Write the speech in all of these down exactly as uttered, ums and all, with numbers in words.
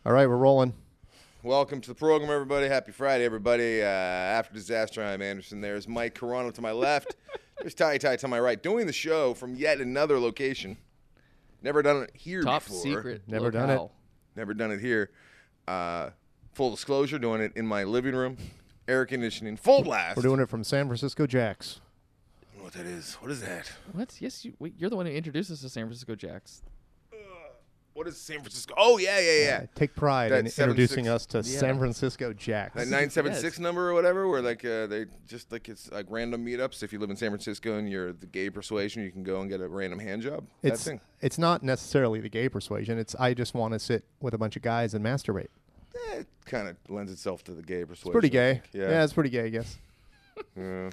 All right, we're rolling. Welcome to the program, everybody. Happy Friday, everybody. Uh, after disaster, I'm Anderson. There's Mike Carano to my left. There's Ty Ty to my right. Doing the show from yet another location. Never done it here Top before. secret. Never locale. done it. Never done it here. Uh, full disclosure, doing it in my living room. Air conditioning, full blast. We're doing it from San Francisco Jacks. I don't know what that is. What is that? What? Yes, you, wait, you're the one who introduced us to San Francisco Jacks. What is San Francisco? Oh, yeah, yeah, yeah. Take pride That in seven introducing six us to Yeah. San Francisco Jacks. That nine seven six Yes. number or whatever, where like uh, they just like it's like random meetups. If you live in San Francisco and you're the gay persuasion, you can go and get a random hand job. It's that thing. it's not necessarily the gay persuasion. It's I just want to sit with a bunch of guys and masturbate. Eh, it kind of lends itself to the gay persuasion. It's pretty I gay. think. Yeah. Yeah. it's pretty gay, I guess. yeah.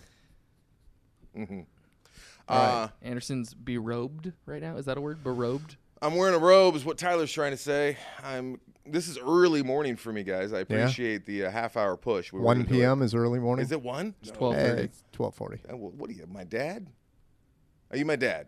hmm All right. Uh, Anderson's berobed right now. Is that a word? Berobed? I'm wearing a robe, is what Tyler's trying to say. I'm. This is early morning for me, guys. I appreciate the uh, half hour push. We were one gonna do p.m. it. is early morning. Is it one? It's No. twelve Eh, thirty. it's twelve forty. Uh, wh- What are you, my dad? Are you my dad?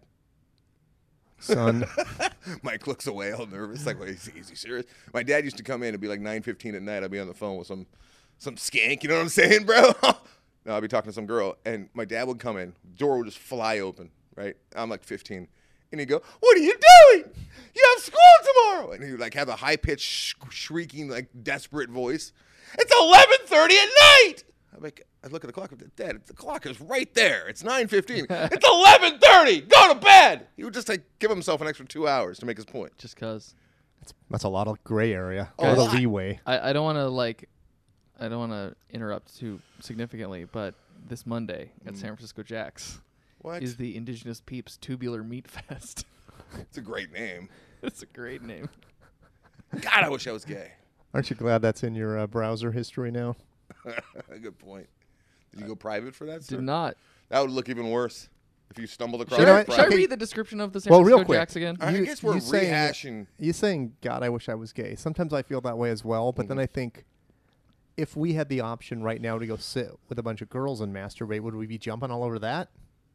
Son, Mike looks away, all nervous. Like, wait, is he, is he serious? My dad used to come in and be like nine fifteen at night. I'd be on the phone with some, some skank. You know what I'm saying, bro? No, I'd be talking to some girl, and my dad would come in. Door would just fly open. Right? I'm like fifteen, and he'd go, "What are you doing? You have school tomorrow." And he would like have a high pitched, sh- shrieking, like desperate voice. It's eleven thirty at night. I'm like, I look at the clock. Dad, the clock is right there. It's nine fifteen. It's eleven thirty. Go to bed. He would just like give himself an extra two hours to make his point. Just cause. that's, that's a lot of gray area. A A lot of lot. leeway. I, I don't want to like, I don't want to interrupt too significantly, but this Monday at San Francisco Jacks What? is the Indigenous Peeps Tubular Meat Fest. It's a great name. It's a great name. God, I wish I was gay. Aren't you glad that's in your uh, browser history now? Good point. Did you go private for that, sir? Did not. That would look even worse if you stumbled across Should, know I, it what? should I private. Okay. read the description of the San Well, Francisco real quick. Jacks again? I You- guess we're you saying- rehashing. You saying, God, I wish I was gay. Sometimes I feel that way as well, but then I think if we had the option right now to go sit with a bunch of girls and masturbate, would we be jumping all over that?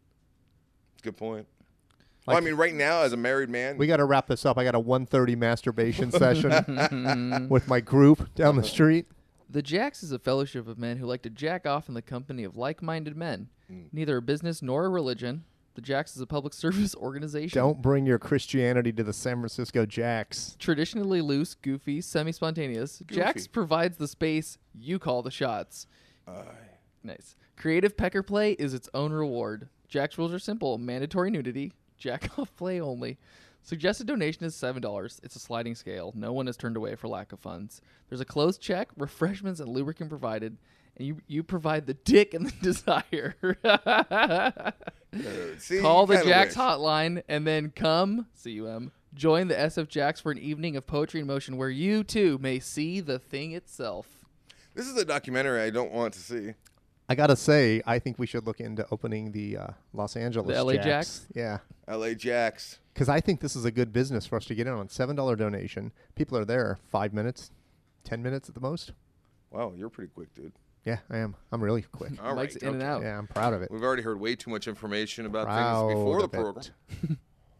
Good point. Well, I Like- mean, right now, as a married man, We got to wrap this up. I got a one thirty masturbation session with my group down the street. The Jacks is a fellowship of men who like to jack off in the company of like-minded men. Mm. Neither a business nor a religion. The Jacks is a public service organization. Don't bring your Christianity to the San Francisco Jacks. Traditionally loose, goofy, semi-spontaneous, Goofy. Jacks provides the space. You call the shots. uh, Nice. Creative pecker play is its own reward. Jack's rules are simple: mandatory nudity, jack off play only. Suggested donation is seven dollars. It's a sliding scale. No one is turned away for lack of funds. There's a closed check, refreshments, and lubricant provided, and you you provide the dick and the desire. uh, see, Call the kinda Jacks wish. hotline and then come, C U M, join the S F Jacks for an evening of poetry in motion where you too may see the thing itself. This is a documentary I don't want to see. I got to say, I think we should look into opening the uh, Los Angeles The L A Jacks. Jacks? Yeah. L A Jacks. Because I think this is a good business for us to get in on. seven dollars donation. People are there five minutes, ten minutes at the most. Wow, you're pretty quick, dude. Yeah, I am. I'm really quick. All Mike's right, in and okay. out. Yeah, I'm proud of it. We've already heard way too much information about Proud things before the of it. program.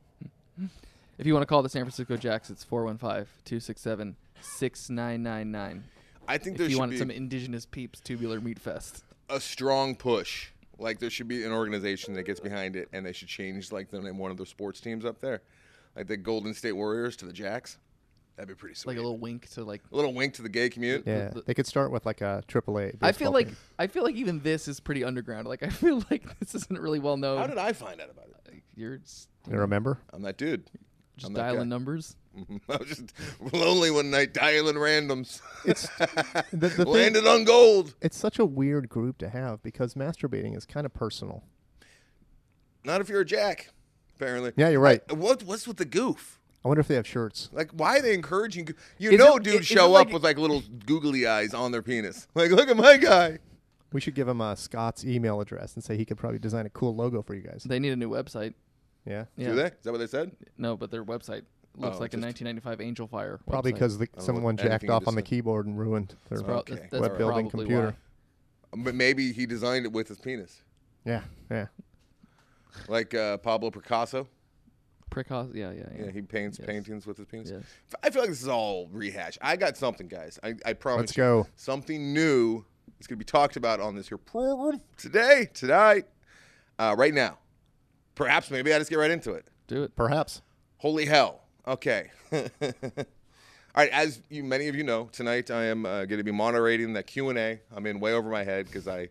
If you want to call the San Francisco Jacks, it's four one five, two six seven, six nine nine nine. I think If there you should want be some Indigenous Peeps Tubular Meat Fest. a strong push. Like there should be an organization that gets behind it, and they should change like the name of one of their sports teams up there, like the Golden State Warriors to the Jacks. That'd be pretty sweet. Like a little wink to like. A little wink to the gay community. Yeah, the- they could start with like a triple A. I feel baseball like team. I feel like even this is pretty underground. Like I feel like this isn't really well known. How did I find out about it? Like, you're just, You remember? I'm that dude. just I'm that dialing guy. numbers. I was just lonely one night, dialing randoms. It's the, the thing, Landed on gold. It's such a weird group to have because masturbating is kind of personal. Not if you're a Jack, apparently. Yeah, you're right. Uh, What What's with the goof? I wonder if they have shirts. Like, why are they encouraging? goo- You Is know, it- dudes is show it up like- with like little googly eyes on their penis. Like, look at my guy. We should give him uh, Scott's email address and say he could probably design a cool logo for you guys. They need a new website. Yeah, Yeah. Do they? Is that what they said? No, but their website looks Oh, like a just- nineteen ninety-five Angel Fire. probably website. because don't know someone what- anything jacked you off just on the said. keyboard and ruined their That's, prob- Okay. that's, that's web building probably computer. why. But maybe he designed it with his penis, Yeah, yeah. like uh, Pablo Picasso. Precos- yeah, yeah, yeah. Yeah, he paints Yes. paintings with his penis. Yes. I feel like this is all rehash. I got something, guys. I, I promise Let's you. go. Something new is going to be talked about on this here program today, tonight, uh, right now. Perhaps maybe I just get right into it. Do it. Perhaps. Holy hell. Okay. All right, as you, many of you know, tonight I am uh, going to be moderating that Q and A. I'm in way over my head because I,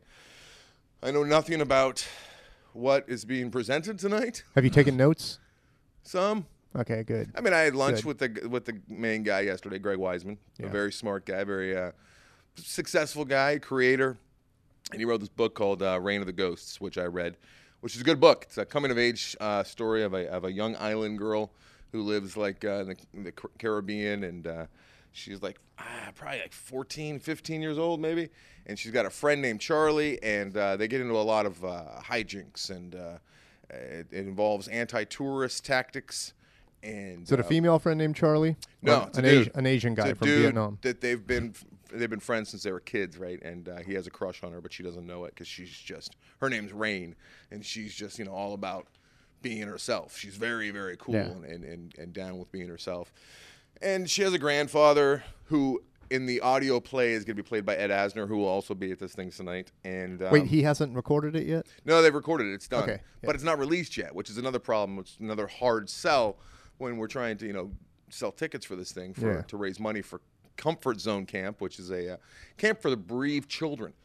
I know nothing about what is being presented tonight. Have you taken notes? Some. Okay, good. I mean, I had lunch Good. with the with the main guy yesterday, Greg Wiseman, Yeah. a very smart guy, very uh, successful guy, creator, and he wrote this book called uh, Reign of the Ghosts, which I read, which is a good book. It's a coming of age uh, story of a of a young island girl who lives like uh, in, the, in the Caribbean, and uh, she's like ah, probably like fourteen, fifteen years old maybe, and she's got a friend named Charlie, and uh, they get into a lot of uh, hijinks, and uh, it, it involves anti-tourist tactics. And Is it a uh, female friend named Charlie? No, Or it's a an, dude. Asian, an Asian guy It's a from dude Vietnam. that they've been they've been friends since they were kids, right? And uh, he has a crush on her, but she doesn't know it because she's just her name's Rain, and she's just you know all about being herself. She's very very cool Yeah. and, and, and and down with being herself. And she has a grandfather who, in the audio play, is going to be played by Ed Asner, who will also be at this thing tonight. And um, Wait, he hasn't recorded it yet? no, they've recorded it. It's done. Okay, yeah. But it's not released yet, which is another problem. It's another hard sell when we're trying to, you know, sell tickets for this thing for Yeah. to raise money for Comfort Zone Camp, which is a uh, camp for the bereaved children.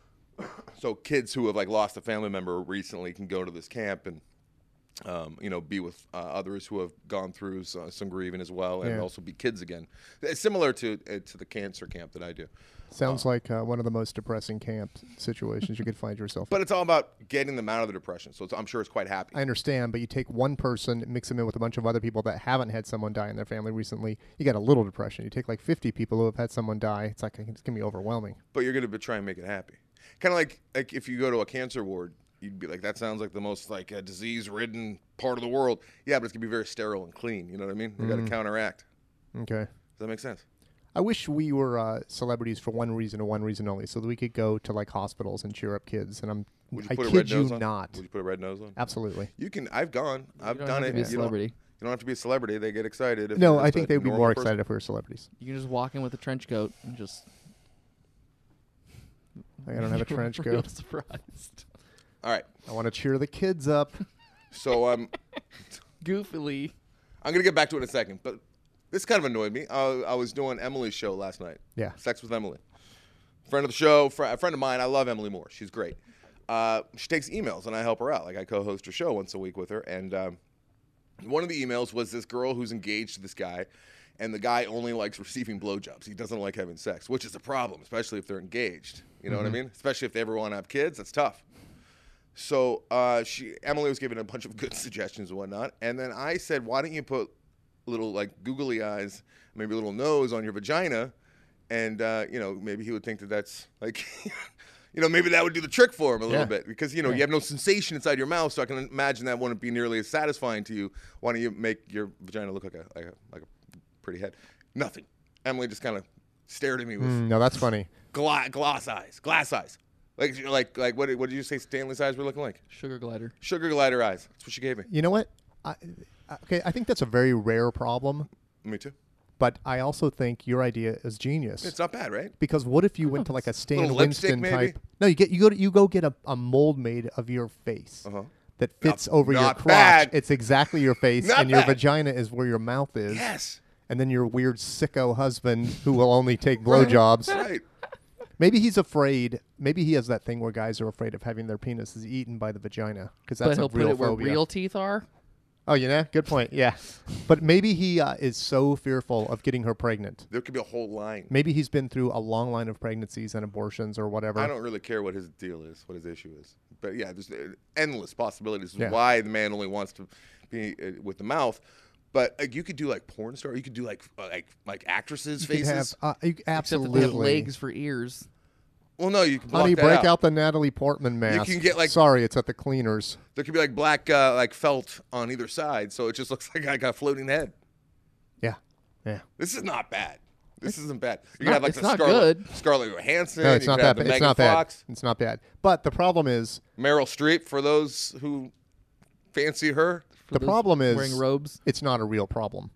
So kids who have like lost a family member recently can go to this camp and um, you know, be with uh, others who have gone through uh, some grieving as well, and Yeah. also be kids again. It's similar to uh, to the cancer camp that I do. Sounds like uh, one of the most depressing camp situations you could find yourself in. But it's all about getting them out of the depression. So it's, I'm sure it's quite happy. I understand, but you take one person, mix them in with a bunch of other people that haven't had someone die in their family recently, you get a little depression. You take like fifty people who have had someone die, it's like it's going to be overwhelming. But you're going to try and make it happy. Kind of like like if you go to a cancer ward, you'd be like, that sounds like the most like uh, disease-ridden part of the world. Yeah, but it's going to be very sterile and clean. You know what I mean? You got to counteract. Okay. Does that make sense? I wish we were uh, celebrities for one reason and one reason only, so that we could go to like hospitals and cheer up kids. And I'm, Would you I put a kid red you nose on? not. Would you put a red nose on? Absolutely. You can. I've gone. I've don't done have it. to be a You don't- celebrity. You don't have to be a celebrity. They get excited. If No, you're I just think a they would be normal more person. excited if we were celebrities. You can just walk in with a trench coat and just. Like, I don't have a trench Real coat. surprised. All right. I want to cheer the kids up. So um, Goofily. I'm gonna get back to it in a second, but this kind of annoyed me. I, I was doing Emily's show last night. Yeah. Sex with Emily. Friend of the show, fr- a friend of mine. I love Emily Moore. She's great. Uh, she takes emails, and I help her out. Like, I co-host her show once a week with her. And um, one of the emails was this girl who's engaged to this guy, and the guy only likes receiving blowjobs. He doesn't like having sex, which is a problem, especially if they're engaged. You know what I mean? Especially if they ever want to have kids. That's tough. So uh, she, Emily was giving a bunch of good suggestions and whatnot. And then I said, why don't you put little, like, googly eyes, maybe a little nose on your vagina, and, uh, you know, maybe he would think that that's, like, you know, maybe that would do the trick for him a little Yeah. bit. Because, you know, Yeah. you have no sensation inside your mouth, so I can imagine that wouldn't be nearly as satisfying to you. Why don't you make your vagina look like a, like a, like a pretty head? Nothing. Emily just kind of stared at me with Mm, no, that's funny. gla- glass eyes. Glass eyes. Like, like, like what, did- what did you say Stanley's eyes were looking like? Sugar glider. Sugar glider eyes. That's what she gave me. You know what? I, okay, I think that's a very rare problem, Me too. but I also think your idea is genius. It's not bad, right? Because what if you went to like a Stan Little lipstick, Winston maybe? type? No, you get you go to, you go get a, a mold made of your face Uh-huh. that fits Not- over your not crotch. bad. It's exactly your face, Not and your bad. vagina is where your mouth is. Yes. And then your weird sicko husband who will only take blowjobs. Right. Maybe he's afraid. Maybe he has that thing where guys are afraid of having their penises eaten by the vagina because that's But he'll a put real it where phobia. real teeth are. Oh, you know, good point. Yeah, but maybe he uh, is so fearful of getting her pregnant. There could be a whole line. Maybe he's been through a long line of pregnancies and abortions or whatever. I don't really care what his deal is, what his issue is. But yeah, there's uh, endless possibilities of Yeah. why the man only wants to be uh, with the mouth. But uh, you could do like porn star. You could do like uh, like like actresses' You could faces. have, uh, you, Except that absolutely. they have legs for ears. well, no, you can block Honey, that break out. out the Natalie Portman mask. can get, like- Sorry, it's at the cleaners. There could be like black uh, like felt on either side, so it just looks like I got a floating head. Yeah, yeah. This is not bad. This isn't bad. You not- can have like it's the not Scarlett, good. Scarlett Johansson. No, it's you not could have that. the Ba- it's Megan not bad. Fox, It's not bad. But the problem is, Meryl Streep for those who fancy her. For The with those problem is wearing robes. it's not a real problem.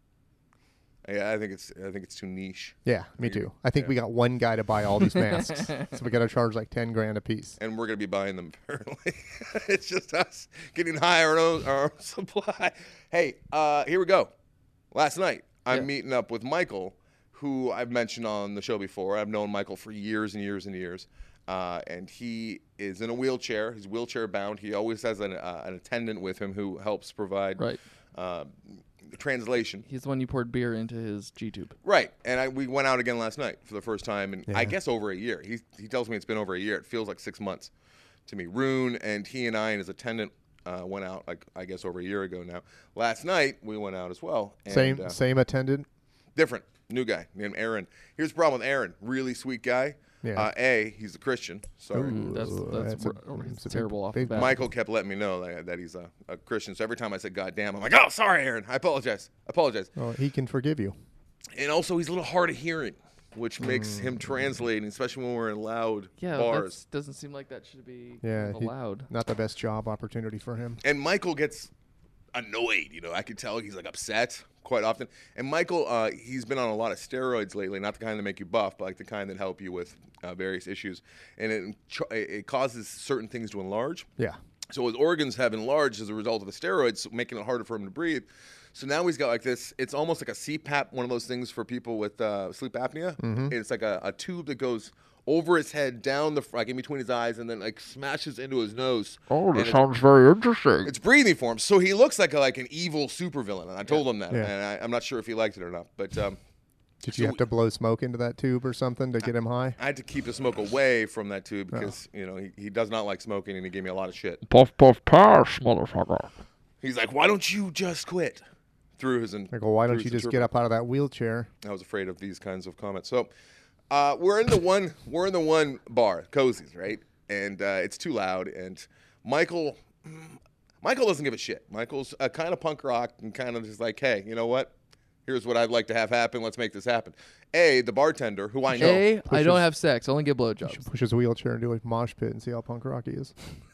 Yeah, I think it's I think it's too niche. Yeah, me too. I think Yeah. we got one guy to buy all these masks, so we got to charge like ten grand a piece. And we're going to be buying them apparently. It's just us getting high our own, our own supply. Hey, uh, here we go. Last night, I'm Yeah. meeting up with Michael, who I've mentioned on the show before. I've known Michael for years and years and years. Uh, and he is in a wheelchair. He's wheelchair bound. He always has an, uh, an attendant with him who helps provide Right. uh, translation. He's the one you poured beer into his G tube. Right, and I, we went out again last night for the first time, and I Yeah. guess over a year. He he tells me it's been over a year. It feels like six months to me. Rune and he and I and his attendant uh, went out like I guess over a year ago now. Last night we went out as well. And, Same uh, same attendant. different new guy named Aaron. Here's the problem with Aaron. Really sweet guy. Yeah. Uh, a he's a Christian. Sorry. Ooh, That's that's, that's a- r- it's it's a terrible off the big- bat. Michael kept letting me know that, that he's a, a Christian. So every time I said "God damn," I'm like, "Oh, sorry, Aaron. I apologize. I apologize." Well, he can forgive you. And also, he's a little hard of hearing, which makes him translating, especially when we're in loud Yeah, bars. that doesn't seem like that should be Yeah, kind of he- allowed. Not the best job opportunity for him. And Michael gets annoyed. You know, I could tell he's like upset quite often. And Michael, uh, he's been on a lot of steroids lately, not the kind that make you buff, but like the kind that help you with uh, various issues. And it, it causes certain things to enlarge. Yeah. So his organs have enlarged as a result of the steroids, making it harder for him to breathe. So now he's got like this, it's almost like a C PAP, one of those things for people with uh, sleep apnea. Mm-hmm. It's like a, a tube that goes over his head, down the, like in between his eyes, and then like smashes into his nose. Oh, And that it's- sounds very interesting. It's breathing for him. So he looks like a, like an evil supervillain. And I told him that. Yeah. And I, I'm not sure if he liked it or not. But um, Did So you have we- to blow smoke into that tube or something to get him high? I had to keep the smoke away from that tube because, you know, he, he does not like smoking and he gave me a lot of shit. Puff, puff, pass, motherfucker. He's like, why don't you just quit? Through his. I go, why don't you just get up out of that wheelchair? I was afraid of these kinds of comments. So uh, we're in the one we're in the one bar, Cozy's, right? And uh, it's too loud. And Michael Michael doesn't give a shit. Michael's a kind of punk rock and kind of just like, hey, you know what? Here's what I'd like to have happen. Let's make this happen. A, the bartender, who I know. A, I Pushes- don't have sex. I only get You blowjobs. should push his wheelchair into a mosh pit and see how punk rock he is.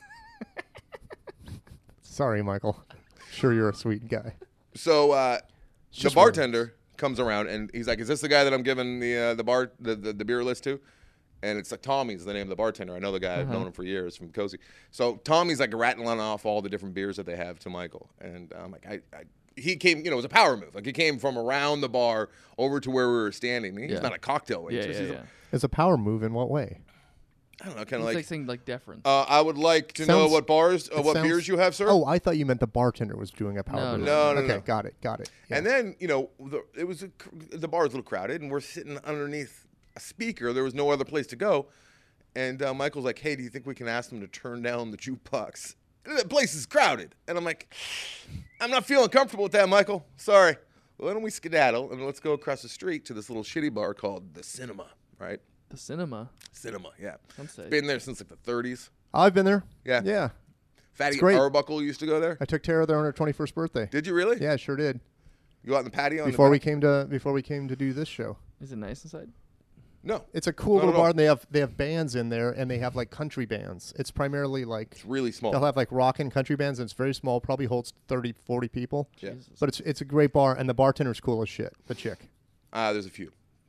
Sorry, Michael. Sure, you're a sweet guy. So uh, the just bartender comes around and he's like, "Is this the guy that I'm giving the uh, the bar the, the, the beer list to?" And it's like Tommy's the name of the bartender. I know the guy. I've known him for years from Cozy. So Tommy's like rattling off all the different beers that they have to Michael, and I'm like, I, I he came, you know, it was a power move. Like he came from around the bar over to where we were standing. He's Yeah. not a cocktail Yeah, waitress. yeah, He's yeah. a, It's a power move in what way? I don't know, kind It's of like, like. saying like deference. Uh, I would like to know Sounds- what bars, uh, it what sounds- beers you have, sir. Oh, I thought you meant the bartender was doing a power No, move. no, no, okay, no. got it, got it. Yeah. And then, you know, the, it was a, cr- the bar was a little crowded, and we're sitting underneath a speaker. There was no other place to go. And uh, Michael's like, hey, do you think we can ask them to turn down the jukebox? And the place is crowded. And I'm like, I'm not feeling comfortable with that, Michael. Sorry. Well, why don't we skedaddle, and let's go across the street to this little shitty bar called The Cinema, right? the cinema. Cinema, yeah. Sounds safe. Been there since like the thirties. I've been there. Yeah. Yeah. Fatty great. Arbuckle used to go there. I took Tara there on her twenty-first birthday. Did you really? Yeah, I sure did. You go out in the patio? in the Before we back? came to before we came to do this show. Is it nice inside? No. It's a cool No, no, little no. bar, and they have they have bands in there, and they have like country bands. It's primarily like It's really small. they'll have like rock and country bands, and it's very small, probably holds thirty, forty people. Yeah. Jesus. But it's it's a great bar, and the bartender's cool as shit. The chick. Uh, there's a few.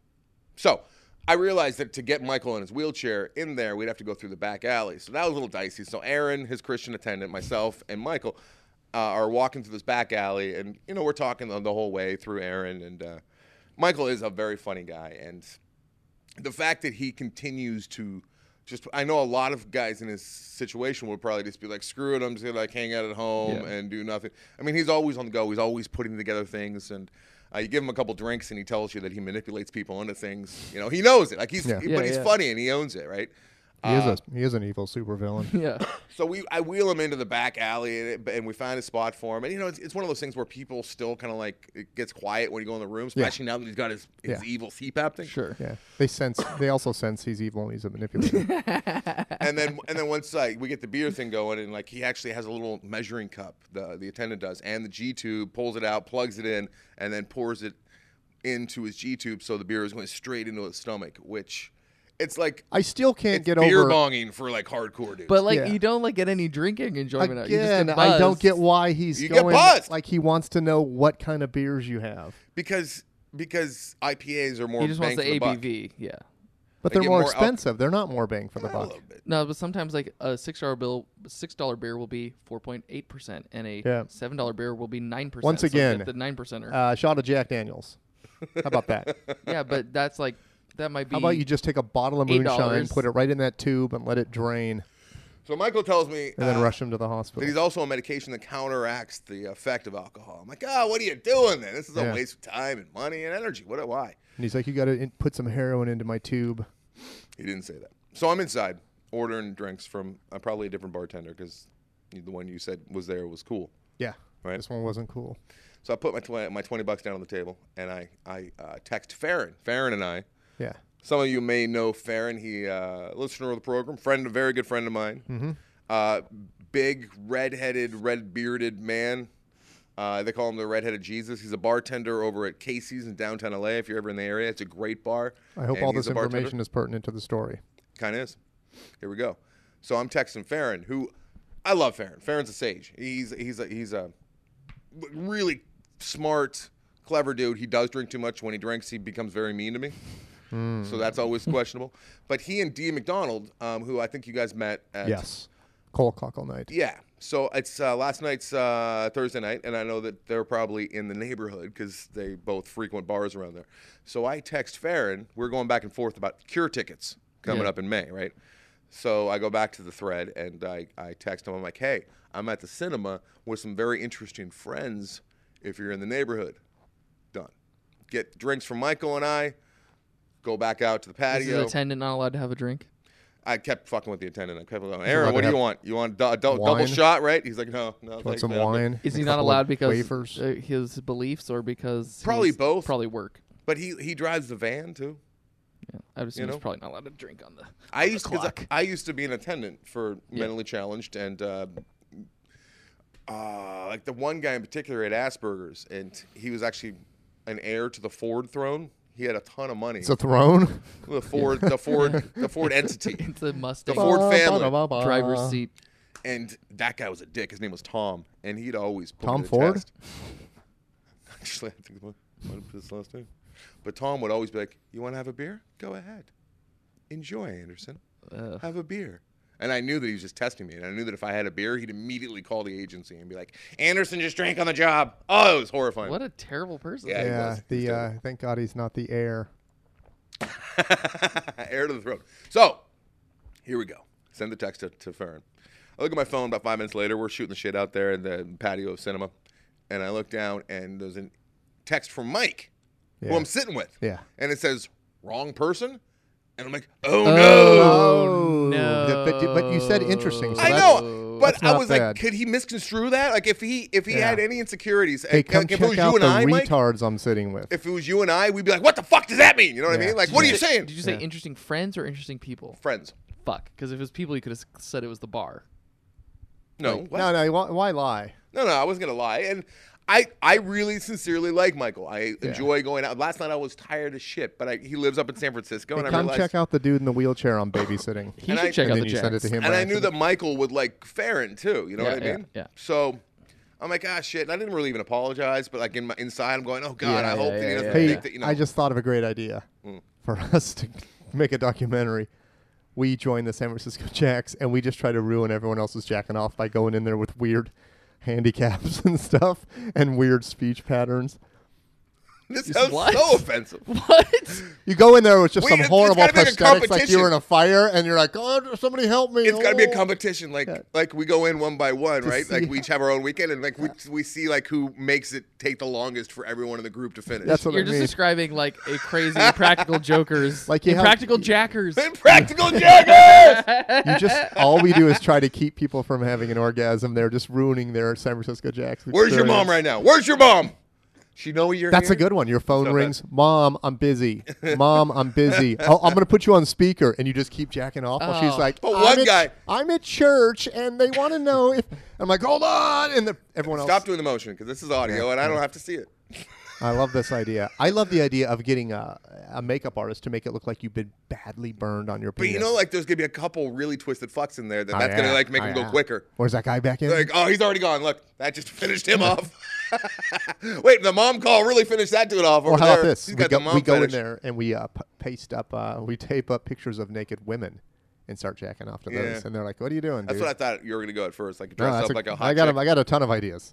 So I realized that to get Michael in his wheelchair in there, we'd have to go through the back alley. So that was a little dicey. So Aaron, his Christian attendant, myself, and Michael uh, are walking through this back alley. And, you know, we're talking the, the whole way through Aaron. And uh, Michael is a very funny guy. And the fact that he continues to just, I know a lot of guys in his situation would probably just be like, screw it, I'm just going to like hang out at home Yeah. and do nothing. I mean, he's always on the go. He's always putting together things. And uh, you give him a couple drinks and he tells you that he manipulates people into things. You know, he knows it. Like he's, Yeah. he- Yeah, but he's yeah. funny and he owns it, right? He is Uh, a he is an evil supervillain. Yeah. so we, I wheel him into the back alley, and, it, and we find a spot for him. And you know, it's, it's one of those things where people still kind of like it gets quiet when you go in the room, Yeah. especially now that he's got his, his Yeah. evil C PAP thing. Sure. Yeah, they sense. They also sense he's evil and he's a manipulator. And then, and then once uh, we get the beer thing going, and like he actually has a little measuring cup, the the attendant does, and the G tube, pulls it out, plugs it in, and then pours it into his G tube, so the beer is going straight into his stomach, which it's like I still can't it's get beer over. bonging for like hardcore dudes. But like Yeah. you don't like get any drinking enjoyment. out of it. You just Again, get I don't buzzed. get why he's You get going. buzzed. Like he wants to know what kind of beers you have, because because I P As are more He just bang wants for the the buck. A B V. Yeah. but I they're get more more al- expensive. They're not more bang for the A buck. little bit. No, but sometimes like a six dollar bill, six dollar beer will be four point eight percent, and a Yeah. seven dollar beer will be nine percent. Once so again, get the nine percenter. Uh, shot of Jack Daniels. How about that? yeah, but that's like that might be. How about you just take a bottle of eight moonshine, dollars. put it right in that tube, and let it drain, So Michael tells me and then uh, rush him to the that hospital? he's also on medication that counteracts the effect of alcohol. I'm like, oh, what are you doing then? This is a Yeah. waste of time and money and energy. What? Why? And he's like, "You got to in- put some heroin into my tube." He didn't say that. So I'm inside ordering drinks from uh, probably a different bartender because the one you said was there was cool. Yeah, Right. this one wasn't cool. So I put my tw- my twenty bucks down on the table and I I uh, text Farron. Farron and I. Yeah, Some of you may know Farron. He uh, listener of the program, friend, a very good friend of mine. mm-hmm. Uh, big red-headed, red-bearded man. Uh, they call him the redheaded Jesus. He's a bartender over at Casey's in downtown L A. If you're ever in the area, it's a great bar. I hope And all he's this a bartender. information is pertinent to the story. Kind of is. Here we go. So I'm texting Farron, who I love. Farron. Farron's a sage. He's he's a, he's a really smart, clever dude. He does drink too much. When he drinks, he becomes very mean to me. So that's always questionable. But he and Dee McDonald, um, who I think you guys met at Yes, Cole Cockle night. Yeah. So it's uh, last night's uh, Thursday night, and I know that they're probably in the neighborhood because they both frequent bars around there. So I text Farron. We're going back and forth about Cure tickets coming Yeah. up in May, right? So I go back to the thread, and I, I text him. I'm like, hey, I'm at the cinema with some very interesting friends if you're in the neighborhood. Done. Get drinks from Michael and I. Go back out to the Is the patio. attendant not allowed to have a drink? I kept fucking with the attendant. I kept going, allowed Aaron, to what do you have want? You want a double wine? shot, right? He's like, no, no. Want thanks, some man. I'm good." wine? Is and he a not couple of allowed because wafers? uh, his beliefs or because Probably he's both. Probably work. But he he drives the van too. Yeah, I would assume You know? he's probably not allowed to drink on the. I on the used 'cause clock. I, I used to be an attendant for Yeah. mentally challenged, and uh, uh, like the one guy in particular had Asperger's, and he was actually an heir to the Ford throne. He had a ton of money. It's a throne. the Ford, the Ford, the Ford entity, It's a the Mustang Ford family, driver's seat. and that guy was a dick. His name was Tom, and he'd always put Tom me to Ford? test. Actually, I think it might might have been his last name. But Tom would always be like, "You want to have a beer? Go ahead. Enjoy, Anderson. Ugh. Have a beer." And I knew that he was just testing me. And I knew that if I had a beer, he'd immediately call the agency and be like, Anderson just drank on the job. Oh, it was horrifying. What a terrible person. Yeah, he Yeah, was. He was the uh, terrible. thank God he's not the heir. Air to the throat. So, here we go. Send the text to, to Farron. I look at my phone about five minutes later. We're shooting the shit out there in the patio of cinema. And I look down, and there's a text from Mike, who Yeah. I'm sitting with. Yeah. And it says, wrong person? And I'm like, oh, Oh, no. no. But, but you said interesting. So I that's- know, but that's I not was bad. like, could he misconstrue that? Like, if he if he Yeah. had any insecurities, Hey, like, come if it check was out you and the I, Mike, retards I'm sitting with. if it was you and I, we'd be like, what the fuck does that mean? You know what I Yeah. mean? Like, Did what are you you say- saying? Did you say Yeah. interesting friends or interesting people? Friends. Fuck. Because if it was people, you could have said it was the bar. No, Like, what? no, no. Why, why lie? no, no, I wasn't gonna lie, and I, I really sincerely like Michael. I Yeah. enjoy going out. Last night I was tired as shit, but I, he lives up in San Francisco, Hey, and I come realized, check out the dude in the wheelchair I'm babysitting. He And should I- check and out then the you send it Jacks. to him. and by I knew that accident. Michael would like Farron too. You know Yeah, what I yeah, mean? yeah. So I'm like, ah, shit. And I didn't really even apologize, but like in my inside, I'm going, oh god, Yeah, I hope yeah, that he yeah, doesn't yeah, Hey, think that you know. I just thought of a great idea Mm. for us to make a documentary. We join the San Francisco Jacks, and we just try to ruin everyone else's jacking off by going in there with weird handicaps and stuff and weird speech patterns. this Just sounds what? so offensive. What? You go in there with just Wait, some it's- it's horrible gotta be like a prosthetics, like you were competition. in a fire, and you're like, "Oh, somebody help me!" It's got to be a Oh. competition. Like Yeah. like we go in one by one, To right? see Like we each have our own weekend, and like we we see like who makes it take the longest for everyone in the group to finish. That's what You're I just mean. describing like a crazy Impractical Jokers. Like you have- Impractical Jackers. Impractical Jackers. You just all we do is try to keep people from having an orgasm. They're just ruining their San Francisco Jacks. Where's your mom experience. right now? Where's your mom? She know you're That's here? a good one. Your phone So rings. Mom, I'm busy. Mom, I'm busy. Oh, I'm going to put you on speaker. And you just keep jacking off while she's Oh. like, But I'm one at, guy- I'm at church and they want to know if. I'm like, hold on. And the, everyone else. Stop doing the motion because this is audio and I don't have to see it. I love this idea. I love the idea of getting a, a makeup artist to make it look like you've been badly burned on your But penis. you know, like there's gonna be a couple really twisted fucks in there that Oh, that's yeah. gonna like make Oh, him yeah. go quicker. Where's that guy back in? Like, oh, he's already gone. Look, that just finished him off. Wait, the mom call really finished that dude off over Or how there. about this? He's We got go, the mom we go in fetish. there and we uh, p- paste up, uh, we tape up pictures of naked women and start jacking off to Yeah. those. And they're like, "What are you doing, That's dude?" what I thought you were gonna go at first, like No, dress that's up like a hot I got chick. a, I got a ton of ideas.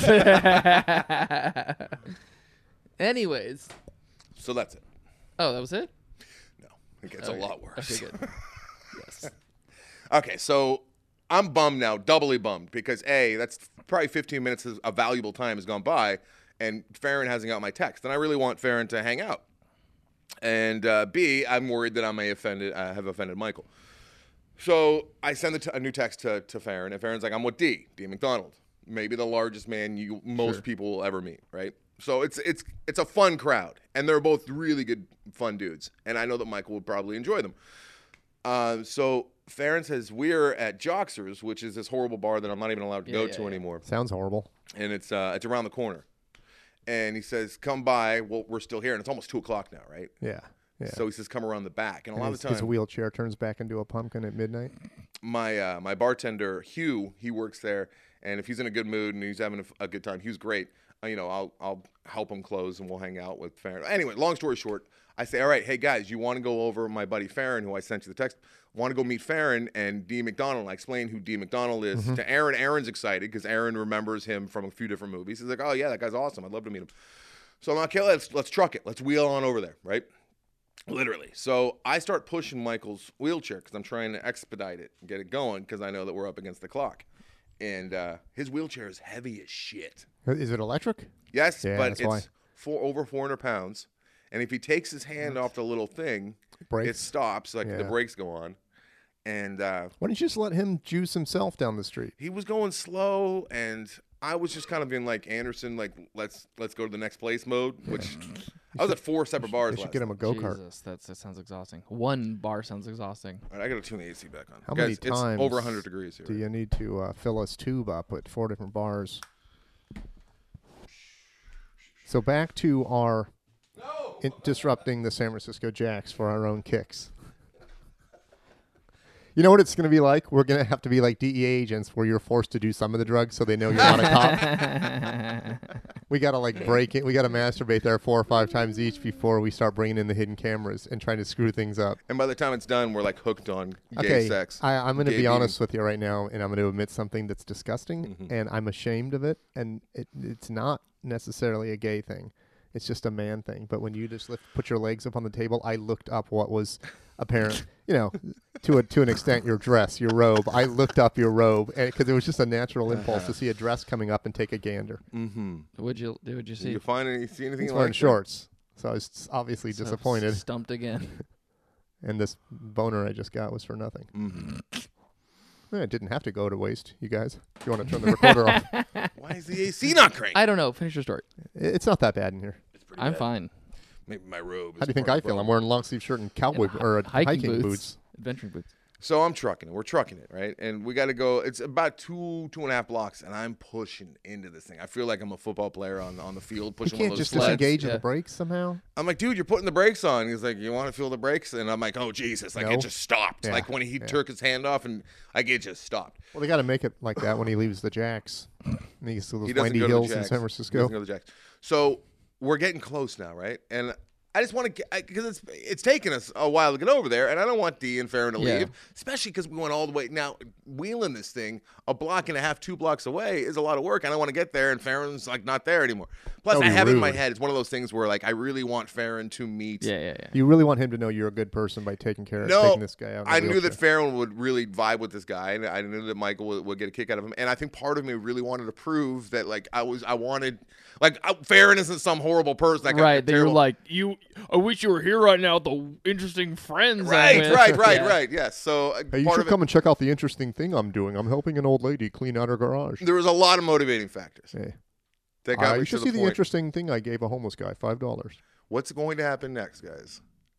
Anyways. So that's it. Oh, that was it? No, it gets Okay. a lot worse. Okay, good. Yes. Okay, so I'm bummed now, doubly bummed, because A, that's probably fifteen minutes of of valuable time has gone by, and Farron hasn't got my text. And I really want Farron to hang out. And uh, B, I'm worried that I may offended, uh, have offended Michael. So I send a, t- a new text to, to Farron, and Farron's like, I'm with D, D McDonald. Maybe the largest man you most Sure. people will ever meet, right? So it's it's it's a fun crowd, and they're both really good, fun dudes. And I know that Michael would probably enjoy them. Uh, so Farron says, we're at Joxers, which is this horrible bar that I'm not even allowed to Yeah, go yeah, to yeah. anymore. Sounds horrible. And it's uh, it's around the corner. And he says, come by. Well, we're still here. And it's almost two o'clock now, right? Yeah. Yeah. So he says, come around the back. And a And lot his, of the his time, wheelchair turns back into a pumpkin at midnight. my uh, my bartender, Hugh, he works there. And if he's in a good mood and he's having a, f- a good time, Hugh's great. Uh, you know, I'll I'll help him close and we'll hang out with Farron. Anyway, long story short, I say, all right, hey guys, you want to go over my buddy Farron, who I sent you the text, want to go meet Farron and D. McDonald. And I explain who D. McDonald is to Aaron. Aaron's excited because Aaron remembers him from a few different movies. He's like, oh yeah, that guy's awesome. I'd love to meet him. So I'm like, okay, let's let's truck it. Let's wheel on over there, right? Literally. So I start pushing Michael's wheelchair because I'm trying to expedite it and get it going because I know that we're up against the clock. And uh, his wheelchair is heavy as shit. Is it electric? Yes, Yeah, but that's it's why. four, over four hundred pounds. And if he takes his hand off the little thing, Brakes? it stops, like the Yeah. brakes go on. And uh, Why don't you just let him juice himself down the street? he was going slow, and I was just kind of in like Anderson, like let's let's go to the next place mode. Which I was at four separate bars. They should last get him a go kart. Jesus, that's, that sounds exhausting. One bar sounds exhausting. All right, I got to tune the A C back on. How Guys, many it's times over one hundred degrees here. Do you need to uh, fill his tube up at four different bars? So back to our No! in- disrupting the San Francisco Jacks for our own kicks. You know what it's going to be like? We're going to have to be like D E A agents where you're forced to do some of the drugs so they know you're not a cop. We got to like break it. We got to masturbate there four or five times each before we start bringing in the hidden cameras and trying to screw things up. And by the time it's done, we're like hooked on gay Okay, sex. I, I'm going to Gay be beating. honest with you right now, and I'm going to admit something that's disgusting, Mhm. and I'm ashamed of it. And it, it's not necessarily a gay thing; it's just a man thing. But when you just lift, put your legs up on the table, I looked up what was apparent, you know, to a to an extent, your dress, your robe. I looked up your robe because it was just a natural impulse to see a dress coming up and take a gander. Mm-hmm. Would you would you Did see? you find any? See anything? He's you wearing like? shorts, so I was obviously So disappointed. Stumped again. And this boner I just got was for nothing. Mm-hmm. Eh, It didn't have to go to waste, you guys. If you want to turn the recorder off, Why is the A C not cranking? I don't know. Finish your story. I- it's not that bad in here. It's pretty I'm bad. fine. Maybe my robe. How is do you think part I of the feel? I'm problem. wearing long sleeve shirt and cowboy And or hi- hiking, hiking, boots. boots. Adventuring boots. So I'm trucking it. We're trucking it, right? And we got to go. It's about two, two and a half blocks, and I'm pushing into this thing. I feel like I'm a football player on on the field You pushing one can't of those just sleds. disengage Yeah. of the brakes somehow. I'm like, dude, you're putting the brakes on. He's like, you want to feel the brakes? And I'm like, oh Jesus! Like No. it just stopped. Yeah, Like when he yeah. took his hand off, and like it just stopped. Well, they got to make it like that when he leaves the Jacks. And he gets to those He doesn't windy go to the hills in Jacks. San He Francisco. doesn't go to the Jacks. So we're getting close now, right? And I just want to get because it's it's taken us a while to get over there, and I don't want Dee and Farron to Yeah. leave, especially because we went all the way. Now wheeling this thing a block and a half, two blocks away is a lot of work, and I want to get there, and Farron's like not there anymore. Plus, That would I be have it in my rude. head. It's one of those things where like I really want Farron to meet. Yeah, yeah, yeah. You really want him to know you're a good person by taking care of No, taking this guy out. in a I knew wheelchair. that Farron would really vibe with this guy, and I knew that Michael would, would get a kick out of him. And I think part of me really wanted to prove that, like, I was, I wanted, like, uh, Farron isn't some horrible person. That got Right, they were terrible- like, you. I wish you were here right now with the interesting friends. I'm right, with." right, right, Yeah. right. Yes. So uh, Hey, you part should of it, come and check out the interesting thing I'm doing. I'm helping an old lady clean out her garage. there was a lot of motivating factors Hey. that got Uh, me you to should the see the point. interesting thing I gave a homeless guy, five dollars. What's going to happen next, guys?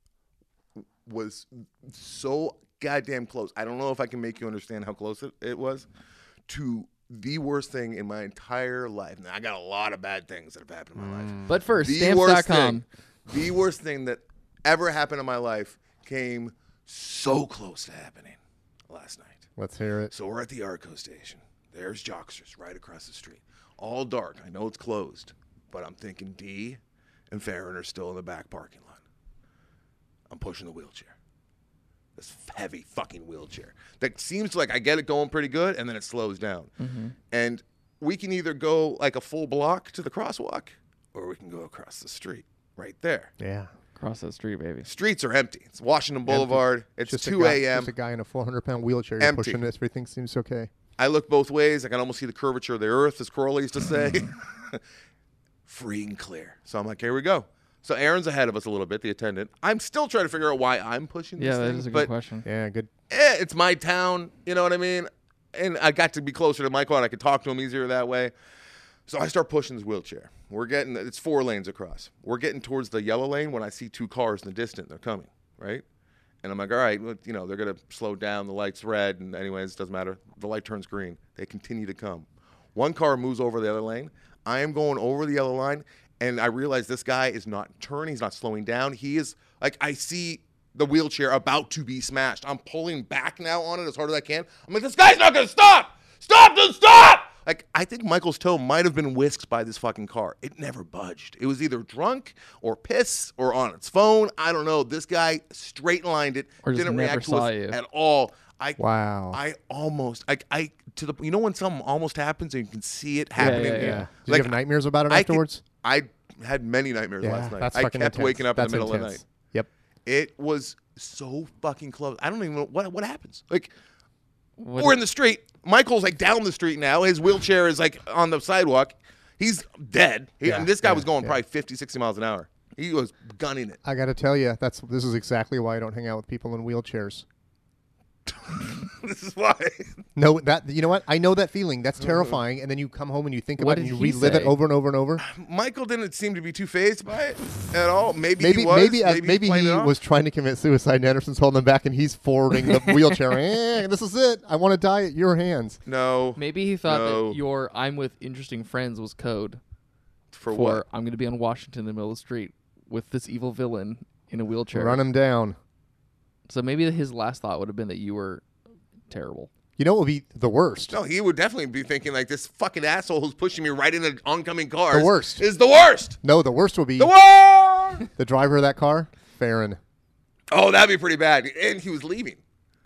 Was so goddamn close. I don't know if I can make you understand how close it, it was to the worst thing in my entire life. Now, I got a lot of bad things that have happened in my life. But first, The stamps worst dot com. thing, the worst thing that ever happened in my life came so close to happening last night. Let's hear it. So we're at the Arco station. There's Jocksters right across the street. All dark. I know it's closed, but I'm thinking D and Farron are still in the back parking lot. I'm pushing the wheelchair. This heavy fucking wheelchair that seems like I get it going pretty good, and then it slows down. Mm-hmm. And we can either go like a full block to the crosswalk, or we can go across the street right there. Yeah. Cross that street, baby. Streets are empty. It's Washington Boulevard. It's Just two a a.m. Just a guy in a four hundred pound wheelchair. You're Empty. pushing this. Everything seems okay. I look both ways. I can almost see the curvature of the earth, as Corolla used to say. Free and clear. So I'm like, here we go. So Aaron's ahead of us a little bit, the attendant. I'm still trying to figure out why I'm pushing this Yeah, that thing, is a but good question. Yeah, good. eh, it's my town. You know what I mean? And I got to be closer to Michael, and I could talk to him easier that way. So I start pushing this wheelchair. We're getting, it's four lanes across. We're getting towards the yellow lane when I see two cars in the distance. They're coming, right? And I'm like, all right, well, you know, they're going to slow down. The light's red. And anyways, doesn't matter. The light turns green. They continue to come. One car moves over the other lane. I am going over the yellow line, and I realize this guy is not turning. He's not slowing down. He is, like, I see the wheelchair about to be smashed. I'm pulling back now on it as hard as I can. I'm like, this guy's not going to stop. Stop, dude, stop. Like, I think Michael's toe might have been whisked by this fucking car. It never budged. It was either drunk or piss or on its phone. I don't know. This guy straight lined it. Or just didn't never react to saw us you. at all. I Wow. I almost I I to the you know when something almost happens and you can see it happening. yeah, yeah. yeah. Did Like, you have nightmares about it I could- afterwards? I had many nightmares Yeah, last night. that's I fucking kept intense. waking up That's in the middle intense. of the night. Yep. It was so fucking close. I don't even know what what happens. Like What- we're in the street. Michael's like down the street now. His wheelchair is like on the sidewalk. He's dead. He, Yeah, and this guy yeah, was going yeah. probably fifty, sixty miles an hour. He was gunning it. I got to tell you, that's this is exactly why I don't hang out with people in wheelchairs. This is why. No, that you know what? I know that feeling. That's terrifying. And then you come home and you think What about it and did you he relive it say? over and over and over. Michael didn't seem to be too phased by it at all. Maybe, Maybe he was. maybe uh, maybe, maybe played he it off. was trying to commit suicide and Anderson's holding him back and he's forwarding the wheelchair. Eh, this is it. I want to die at your hands. No. Maybe he thought No. that your "I'm with interesting friends" was code For, for what? I'm going to be on Washington in the middle of the street with this evil villain in a wheelchair. Run him down. So maybe his last thought would have been that you were terrible. You know what would be the worst? No, he would definitely be thinking like this fucking asshole who's pushing me right into oncoming cars. The worst. is the worst. No, the worst would be The worst. the driver of that car, Farron. Oh, that'd be pretty bad. And he was leaving,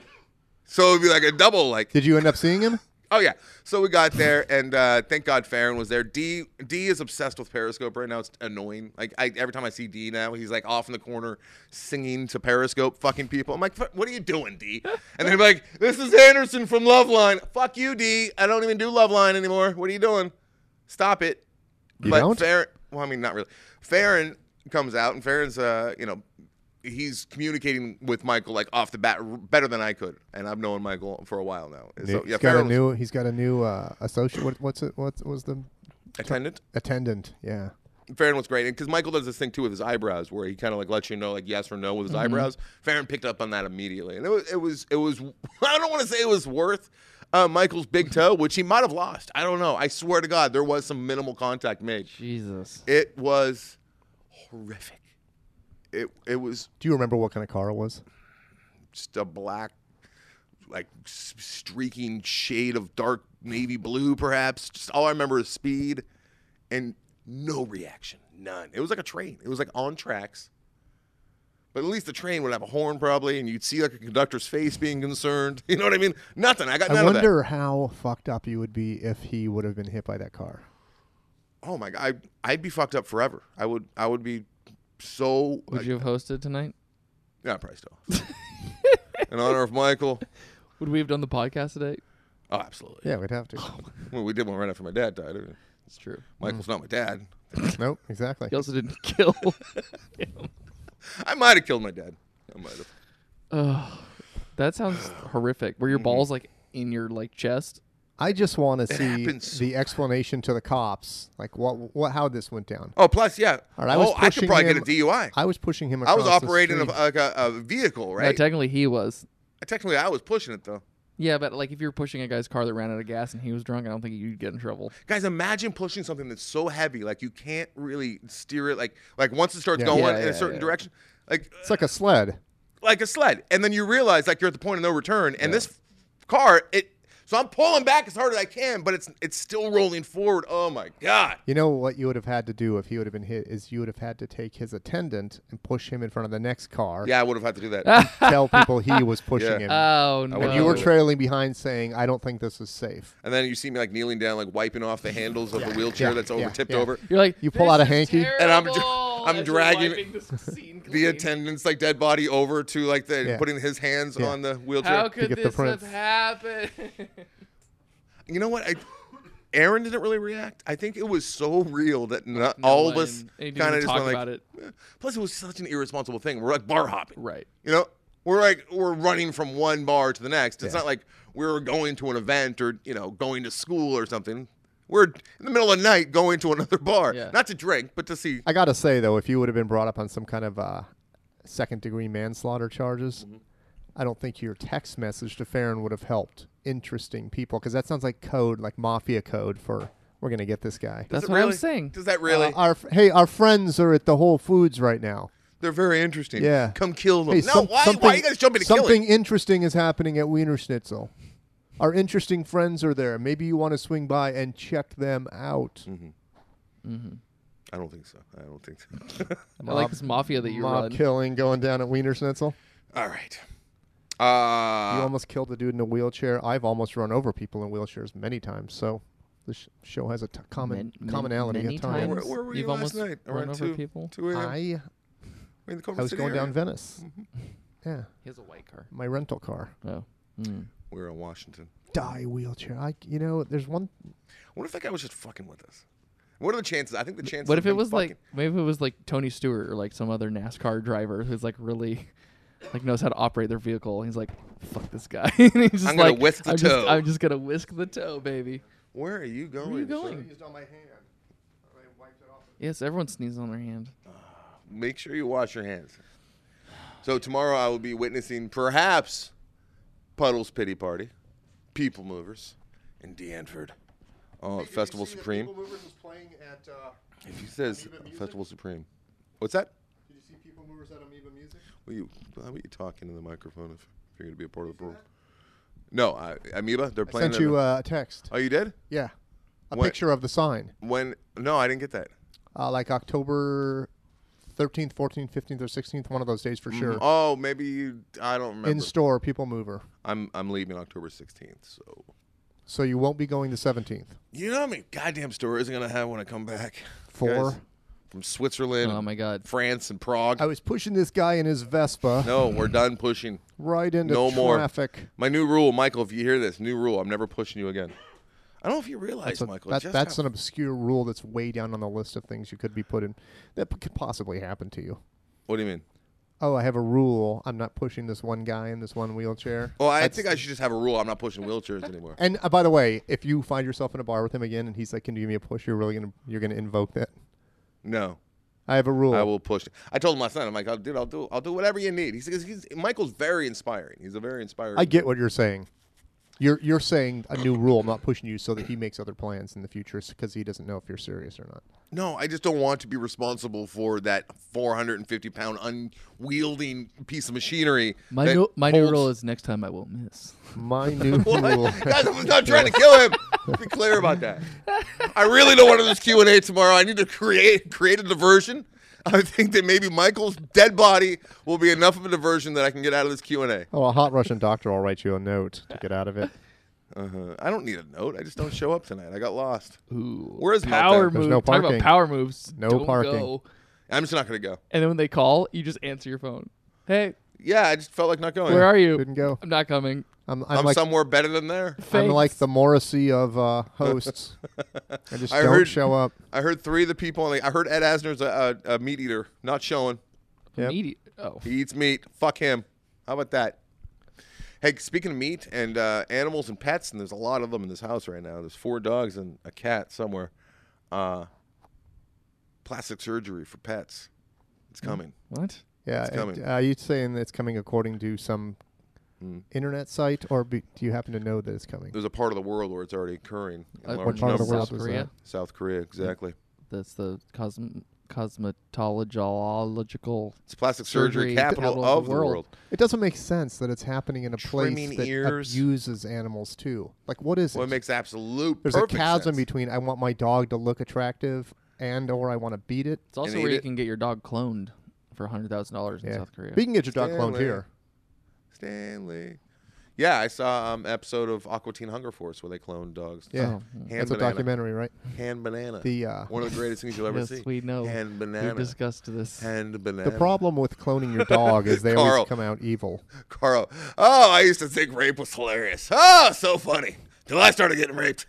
so it'd be like a double. Like, Did you end up seeing him? oh yeah. So we got there, and uh, thank God Farron was there. D D is obsessed with Periscope right now. It's annoying. Like, I, every time I see D now, he's like off in the corner singing to Periscope, fucking people. I'm like, what are you doing, D? And then he'd be like, this is Anderson from Loveline. Fuck you, D. I don't even do Loveline anymore. What are you doing? Stop it. You but don't? Farron, well, I mean, not really. Farron comes out, and Farron's, uh, you know, he's communicating with Michael like off the bat r- better than I could, and I've known Michael for a while now. So he's yeah, got a Farron was new. He's got a new uh, associate. What, what's it? What was the attendant. attendant? Yeah. Farron was great, and because Michael does this thing too with his eyebrows, where he kind of like lets you know like yes or no with his eyebrows. Farron picked up on that immediately, and it was it was it was. I don't want to say it was worth uh, Michael's big toe, which he might have lost. I don't know. I swear to God, there was some minimal contact made. Jesus. It was horrific. It it was Do you remember what kind of car it was? just a black, like s- streaking shade of dark navy blue, perhaps. Just all I remember is speed and no reaction, none. It was like a train. It was like on tracks. But at least the train would have a horn probably, and you'd see like a conductor's face being concerned. You know what I mean? Nothing. I got I none of that. wonder how fucked up you would be if he would have been hit by that car. Oh my God, I'd, I'd be fucked up forever. I would. I would be so. Would you have hosted tonight? Yeah, probably still. In honor of Michael. Would we have done the podcast today? Oh, absolutely. Yeah, we'd have to. Well, we did one right after my dad died. It's true. Michael's not my dad. Nope, exactly. He also didn't kill him. I might have killed my dad. I might have. Ugh. That sounds horrific. Were your Mm-hmm. balls like in your like chest? I just want to see happens so the explanation to the cops, like what, what, how this went down. Oh, plus, yeah. All right, I was oh, I could pushing probably get him- a D U I. I was pushing him. I Across was the operating a, street. like a, a vehicle, No, right? technically he was. Technically, I was pushing it though. Yeah, but like if you're pushing a guy's car that ran out of gas and he was drunk, I don't think you'd get in trouble. Guys, imagine pushing something that's so heavy, like you can't really steer it. Like, like once it starts Yeah. going Yeah, in yeah, a certain yeah. direction, like It's like a sled. like a sled, and then you realize like you're at the point of no return, and this car, it. So I'm pulling back as hard as I can, but it's it's still rolling forward. Oh my god! You know what you would have had to do if he would have been hit is you would have had to take his attendant and push him in front of the next car. Yeah, I would have had to do that. Tell people he was pushing Yeah. him. Oh no! and you were trailing behind saying, I don't think this is safe. And then you see me like kneeling down, like wiping ooff the handles of the wheelchair Yeah. that's over Yeah. tipped Yeah. over. You're like You pull "This out a is hanky?" And I'm dra- terrible," I'm as you're dragging wiping this scene The clean. attendant's like dead body over to like the Yeah. putting his hands Yeah. on the wheelchair. How could get the this have prints. happened? You know what? I, Aaron didn't really react. I think it was so real that not No all of one- us they didn't kind of even just talk went about like. it. "Eh." Plus, it was such an irresponsible thing. We're like bar hopping. Right. You know, we're like we're running from one bar to the next. It's Yeah. not like we were going to an event or you know going to school or something. We're in the middle of the night going to another bar, Yeah. not to drink, but to see. I got to say, though, if you would have been brought up on some kind of uh, second degree manslaughter charges, Mm-hmm. I don't think your text message to Farron would have helped interesting people because that sounds like code, like mafia code for we're going to get this guy. That's Does it what I'm really? saying. Does that really? Uh, our f- hey, our friends are at the Whole Foods right now. They're very interesting. Yeah. Come kill them. Hey, no, some- why, something, why are you guys jumping to something killing? interesting is happening at Wiener Schnitzel. Our interesting friends are there. Maybe you want to swing by and check them out. Mm-hmm. I don't think so. I don't think so. I like this mafia that you Mob run. killing going down at Wiener Schnitzel. All right. You Uh, almost killed a dude in a wheelchair. I've almost run over people in wheelchairs many times. So this sh- show has a t- common Man- man- commonality many at times. Where- where were You've you last almost night? run Around over two? people. two a.m. I, in the Culver I was City going down area? Venice. Mm-hmm. Yeah, He has a white car. my rental car. Oh. Mm. We were in Washington. Die wheelchair. I, you know, there's one. What if that guy was just fucking with us? What are the chances? I think the chances. What of if it him was fucking- like maybe it was like Tony Stewart or like some other NASCAR driver who's like really like knows how to operate their vehicle. He's like, fuck this guy. and he's just I'm gonna like, whisk the I'm toe. Just, I'm just gonna whisk the toe, baby. Where are you going? Where are you son? going? Used on my hand. I wiped it off. Yes, everyone sneezes on their hand. Make sure you wash your hands. So tomorrow I will be witnessing perhaps Puddle's Pity Party, People Movers, in Danford. Oh, Festival Supreme. People Movers was playing at. Uh, If he says Amoeba Music? Festival Supreme. What's that? did you see People Movers at Amoeba Music? Will you, how about you talking in the microphone if, if you're going to be a part of the program? No, I, Amoeba, they're I playing. sent in you the- uh, a text. oh, you did? Yeah, a What? picture of the sign. When? No, I didn't get that. Uh, like October thirteenth, fourteenth, fifteenth, or sixteenth. One of those days for sure. Mm, oh, maybe you. I don't remember. In store, People Mover. I'm I'm leaving October sixteenth, so. So you won't be going the seventeenth. You know how many goddamn stories I'm gonna have when I come back? Four. Guys, from Switzerland, Oh my god. France, and Prague. I was pushing this guy in his Vespa No, we're done pushing. right into No more. traffic. My new rule, Michael. If you hear this, new rule: I'm never pushing you again. I don't know if you realize, That's, a- Michael. that- just that's how- an obscure rule that's way down on the list of things you could be put in that p- could possibly happen to you. What do you mean? Oh, I have a rule. I'm not pushing this one guy in this one wheelchair. Well, I That's- think I should just have a rule. I'm not pushing wheelchairs anymore. And uh, by the way, if you find yourself in a bar with him again and he's like, "Can you give me a push?" You're really gonna you're gonna invoke that. No, I have a rule. I will push. I told him last night. I'm like, oh, dude, I'll do. I'll do whatever you need. He's, he's Michael's very inspiring. He's a very inspiring. I get what you're saying. You're you're saying a new rule. I'm not pushing you so that he makes other plans in the future because he doesn't know if you're serious or not. No, I just don't want to be responsible for that four hundred fifty pound unwielding piece of machinery. My that new my new holds- rule is next time I will miss. My new What? rule. Guys, I was not trying to kill him. Be clear about that. I really don't want to do this Q and A tomorrow. I need to create create a diversion. I think that maybe Michael's dead body will be enough of a diversion that I can get out of this Q and A. Oh, a hot Russian doctor will write you a note to get out of it. Uh-huh. I don't need a note. I just don't show up tonight. I got lost. Ooh. Where is power Meltdown? There's move? no Talk about parking. power moves. No Don't parking. go. I'm just not going to go. And then when they call, you just answer your phone. Hey, Yeah, I just felt like not going. where are you? Didn't go. I'm not coming. I'm, I'm, I'm like somewhere better than there. I'm Thanks. like the Morrissey of uh, hosts. I just I don't heard- show up. I heard three of the people. On the, I heard Ed Asner's a, a, a meat eater. Not showing. Yep. Meaty- Oh. He eats meat. Fuck him. How about that? Hey, speaking of meat and uh, animals and pets, and there's a lot of them in this house right now. There's four dogs and a cat somewhere. Uh, plastic surgery for pets. It's coming. What? Yeah, It's it- coming. uh, you saying it's coming according to some Mm. internet site, or be, do you happen to know that it's coming? There's a part of the world where it's already occurring. In Uh, large what part of the numbers. world South was Korea. that? South Korea, exactly. That's the cosm- cosmetological. It's plastic surgery, Surgery capital, capital of the world. It doesn't make sense that it's happening in a Trimming place that ears. abuses animals too. Like, what is Well, it? it makes absolute There's a perfect chasm sense. between I want my dog to look attractive and or I want to beat it. It's also And where eat you it. can get your dog cloned for one hundred thousand dollars in Yeah. South Korea. But you can get your dog cloned Stanley. here. Stanley. Yeah, I saw um episode of Aqua Teen Hunger Force where they cloned dogs. Yeah. Oh, Hand That's a banana. documentary, right? Hand banana. The uh, One of the greatest things you'll ever yes, see. we know. Hand We banana. discussed this. Hand banana. the problem with cloning your dog is they Carl. always come out evil. Carl. Oh, I used to think rape was hilarious. Oh, so funny. Till I started getting raped.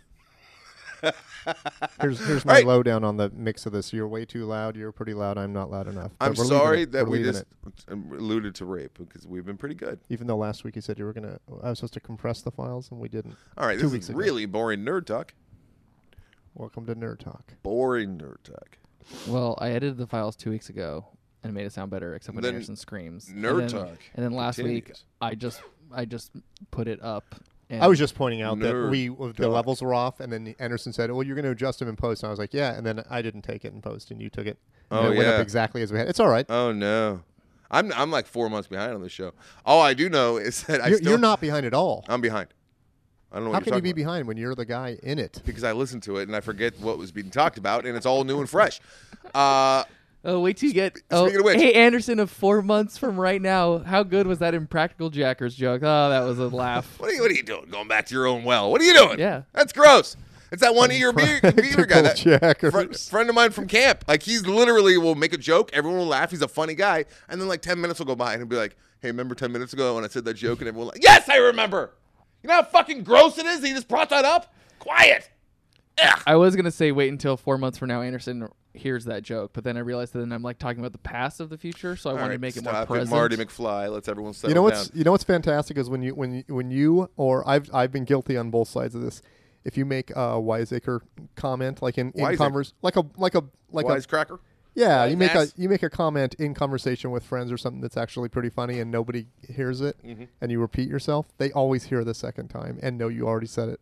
Here's here's my Right. lowdown on the mix of this. You're way too loud. You're pretty loud. I'm not loud enough. But I'm we're leaving sorry it. that We're we leaving just it. alluded to rape because we've been pretty good. Even though last week you said you were gonna, I was supposed to compress the files and we didn't. All right, Two this weeks is ago. really boring nerd talk. Welcome to Nerd Talk. Boring nerd talk. Well, I edited the files two weeks ago and made it sound better, except when Then Anderson screams. nerd and then, talk And then last week, continues. I just I just put it up. And I was just pointing out that Nerd we the Talk. levels were off, and then Anderson said, "Well, you're going to adjust them in post." And I was like, "Yeah," and then I didn't take it in post, and you took it. And Oh, it went yeah. up exactly as we had. It's all right. Oh no, I'm I'm like four months behind on this show. All I do know is that I You're, still you're not behind at all. I'm behind. I don't know How what can you're you be talking about. behind when you're the guy in it? Because I listen to it and I forget what was being talked about, and it's all new and fresh. Uh, Oh, wait till you get. Oh, Speaking of which- hey Anderson, of four months from right now, how good was that Impractical Jackers joke? Oh, that was a laugh. what are you What are you doing? Going back to your own well? What are you doing? Yeah. that's gross. It's that one ear beer, beaver guy. That Jackers. fri- friend of mine from camp. Like he's literally will make a joke, everyone will laugh. He's a funny guy, and then like ten minutes will go by, and he'll be like, "Hey, remember ten minutes ago when I said that joke?" And everyone will like, "Yes, I remember." You know how fucking gross it is that he just brought that up? Quiet. Ugh. I was gonna say wait until four months from now Anderson hears that joke, but then I realized that then I'm like talking about the past of the future, so I All wanted right, to make it more stop present. Marty McFly. Let's everyone settle You know what's down. you know what's fantastic is when you when you, when you or I've I've been guilty on both sides of this. If you make a wiseacre comment like in, in Wiseacre? converse, like a like a like a Wisecracker. yeah, Wise you make a ass. you make a comment in conversation with friends or something that's actually pretty funny and nobody hears it, Mhm. and you repeat yourself. They always hear the second time and know you already said it.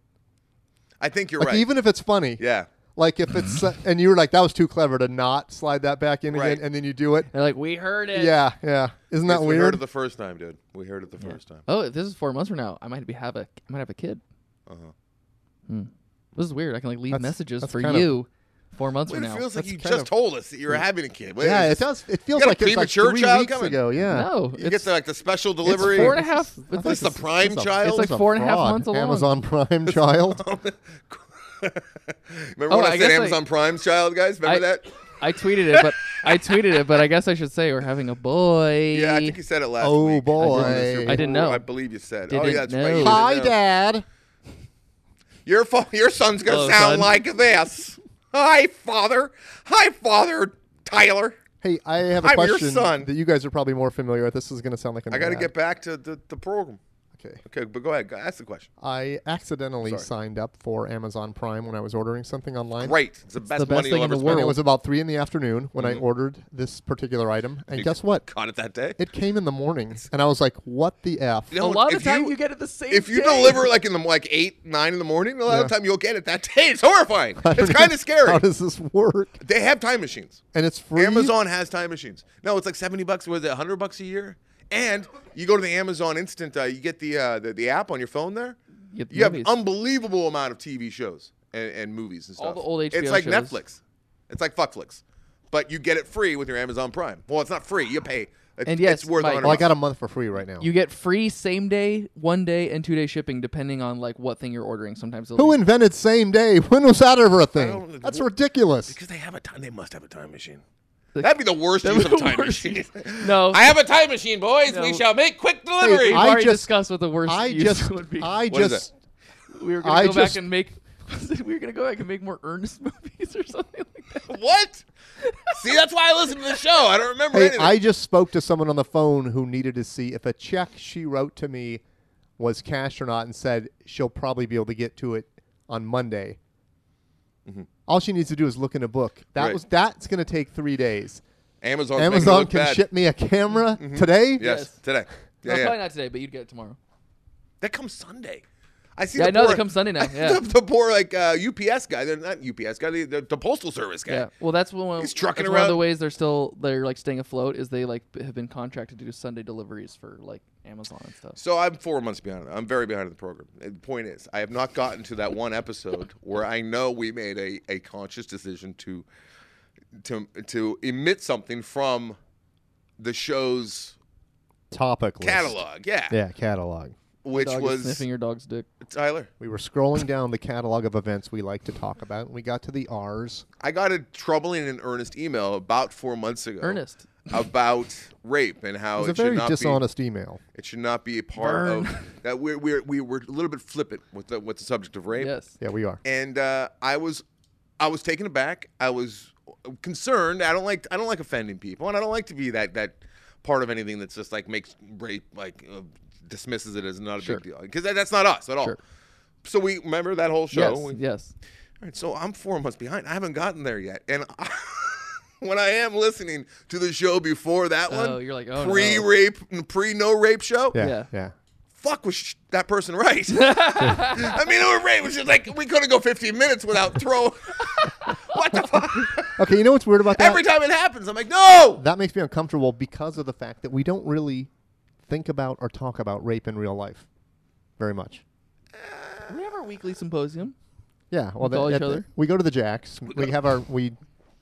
I think you're Like right. even if it's funny, yeah. like if it's uh, and you were like that was too clever to not slide that back in Right. again, and then you do it. They're like, we heard it. Yeah, yeah. Isn't that Yes, we heard weird? it the first time, dude. We heard it the Yeah. first time. Oh, if this is four months from now, I might be have a I might have a kid. Uh-huh. Hmm. This is weird. I can like leave That's- messages that's for kind of- you four months Wait, from it now. feels like That's you kind just of- told us that you were having a kid. Wait, yeah, is it this- does. It feels got a like it's like premature three child weeks coming? ago. Yeah. No, You it's, get the, like the special it's delivery. four and a half. I It's think like It's the it's- prime it's a- child. It's like a four and a half fraud. months along. Amazon Prime child. Remember Oh, when I, I said guess I- Amazon Prime child, guys? Remember I- that? I tweeted it, but I tweeted it, but I guess I should say we're having a boy. Yeah, I think you said it last Oh, week. boy. I didn't, I didn't know. I believe you said. oh Didn't yeah, that's know. right. You Hi, didn't know. Dad. Your fa- your son's gonna Hello, sound son. like this. Hi, father. Hi, father. Tyler. Hey, I have a I'm your question son. that you guys are probably more familiar with. This is going to sound like a I got to ad. get back to the, the program. Okay. Okay, but go ahead. Go, ask the question. I accidentally Sorry. signed up for Amazon Prime when I was ordering something online. Great. It's the best, the best money thing you'll in ever the spend. And it world. was about three in the afternoon when I Mhm. ordered this particular item. And You guess what? Caught it that day. It came in the morning, and I was like, "What the f?" You A know, lot of if the time you, you, get it the same if you day. deliver like in the like eight, nine in the morning, a lot of Yeah. the time you'll get it that day. It's horrifying. I don't It's know. kind of scary. How does this work? They have time machines. And it's free. Amazon has time machines. No, it's like seventy bucks. Was it one hundred bucks a year? And you go to the Amazon Instant. Uh, you get the, uh, the the app on your phone there. You get the You have movies. unbelievable amount of T V shows and, and movies and stuff. All the old H B O It's like shows. Netflix. It's like Fuckflix, but you get it free with your Amazon Prime. Well, it's not free. You pay. It's, And yes, it's worth Mike- one hundred Well, I got a bucks. month for free right now. You get free same day, one day, and two day shipping depending on like what thing you're ordering. Sometimes it'll Who be- invented same day? When was that ever a I thing? don't- That's ridiculous. Because they have a time. They must have a time machine. The- That'd be the worst That use was of the time worst machine. No. I have a time machine, boys. No. We shall make quick delivery. We've I already just- discussed what the worst I use just, would be. I What is just, we were gonna I go just- back and make. we were gonna go back and make more earnest movies or something like that. What? See, that's why I listen to the show. I don't remember hey, anything. I just spoke to someone on the phone who needed to see if a check she wrote to me was cashed or not, and said she'll probably be able to get to it on Monday. Mhm. All she needs to do is look in a book. That Right. was that's going to take three days. Amazon's making it Amazon look can bad. ship me a camera today. Yes, Yes. today. No, Yeah, yeah. probably not today, but you'd get it tomorrow. That comes Sunday. I see. Yeah, the I know poor, that comes Sunday now. Yeah. the, the poor like uh, U P S guy. They're not U P S guy. The, the, the postal service guy. Yeah, well, that's one. He's trucking that's one of the around. ways they're still they're like staying afloat is they like b- have been contracted to do Sunday deliveries for like Amazon and stuff. So I'm four months behind. I'm very behind in the program. The point is, I have not gotten to that one episode where I know we made a, a conscious decision to to to emit something from the show's Topic list. catalog. Yeah, Yeah, catalog. which Dog is was sniffing your dog's dick. Tyler. We were scrolling down the catalog of events we like to talk about, and we got to the R's. I got a troubling and earnest email about four months ago. Ernest. About rape and It how was it a should very not dishonest email. be. It should not be a part Burn. of that. We're, we're we were a little bit flippant with the with the subject of rape. Yes. Yeah, we are. And uh, I was, I was taken aback. I was concerned. I don't like, I don't like offending people, and I don't like to be that that part of anything that's just like makes rape like uh, dismisses it as not a Sure. big deal because that, that's not us at all. Sure. So we remember that whole show. Yes. We- Yes. All right, so I'm four months behind. I haven't gotten there yet, and I, when I am listening to the show before that Oh, one, you're like, oh, no. pre-rape, pre-no rape show. Yeah, Yeah. yeah. Fuck, was sh- that person right? I mean, it was rape. It was just like we couldn't go fifteen minutes without throwing. What the fuck? Okay, you know what's weird about that? Every time it happens, I'm like, no. That makes me uncomfortable because of the fact that we don't really think about or talk about rape in real life very much. We have our weekly symposium. Yeah, well, We call that- each that- other? we go to the Jacks. We have our we.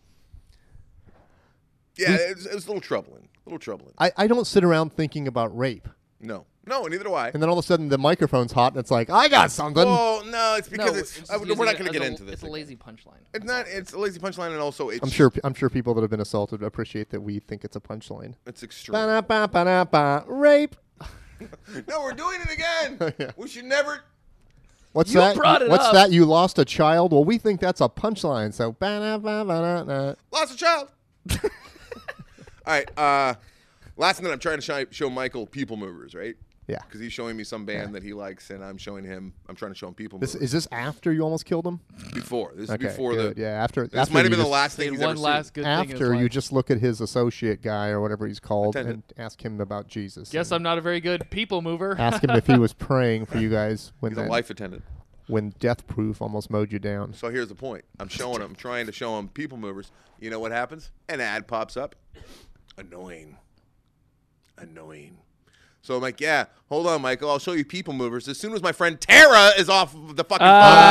Yeah, it was, it was a little troubling. A little troubling. I, I don't sit around thinking about rape, No, no, neither do I. and then all of a sudden the microphone's hot, and it's like I got something. Well, no, it's because no, it's. just I- we're using not it going to as get a- into this. It's a again. lazy punchline. It's not. It's a lazy punchline, and also it's. I'm sure. I'm sure people that have been assaulted appreciate that we think it's a punchline. It's extreme. Ba-da-ba, ba-da-ba, rape. No, we're doing it again. Yeah. We should never. What's You that? brought it What's up. that? You lost a child? Well, we think that's a punchline. So ba-da-ba, ba-da-da. Lost a child. All right. Uh, last night I'm trying to show, show Michael People Movers, right? Yeah. Because he's showing me some band that he likes, and I'm showing him. I'm trying to show him People This Movers. is this after you almost killed him? before. This is Okay, before good. the. Yeah, after. This after might have you been the just- last Say thing he's one ever last seen. good thing. in his After you life. just look at his associate guy or whatever he's called Attendant. and ask him about Jesus. Guess and I'm not a very good people mover. ask him if he was praying for you guys when He's a that, life attendant. when Death Proof almost mowed you down. So here's the point. I'm showing him. I'm trying to show him People Movers. You know what happens? An ad pops up. Annoying. Annoying. So I'm like, yeah, hold on, Michael. I'll show you People Movers as soon as my friend Tara is off the fucking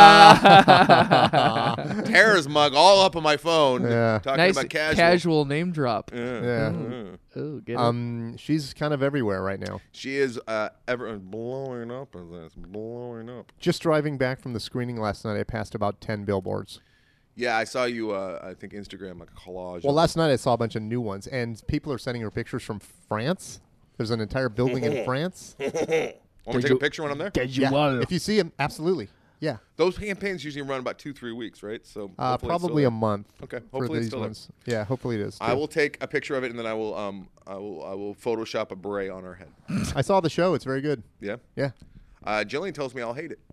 Ah. phone. Tara's mug all up on my phone. Yeah. Talking Nice about casual. casual name drop. Yeah. Yeah. Mm. Oh, get it. Um, she's kind of everywhere right now. She is uh, ever blowing up as this, blowing up. Just driving back from the screening last night, I passed about ten billboards. Yeah, I saw you. Uh, I think Instagram like a collage. Well, of- last night I saw a bunch of new ones, and people are sending her pictures from France. There's an entire building in France. Want me to Did take you- a picture when I'm there? Yeah. If you see him, absolutely. Yeah. Those campaigns usually run about two, three weeks, right? So Uh, hopefully it's still probably there. a month. Okay, For hopefully it's these still there. ones. Yeah, hopefully it is. I too. will take a picture of it and then I will um I will I will Photoshop a beret on her head. I saw the show. It's very good. Yeah. Yeah. Uh, Jillian tells me I'll hate it.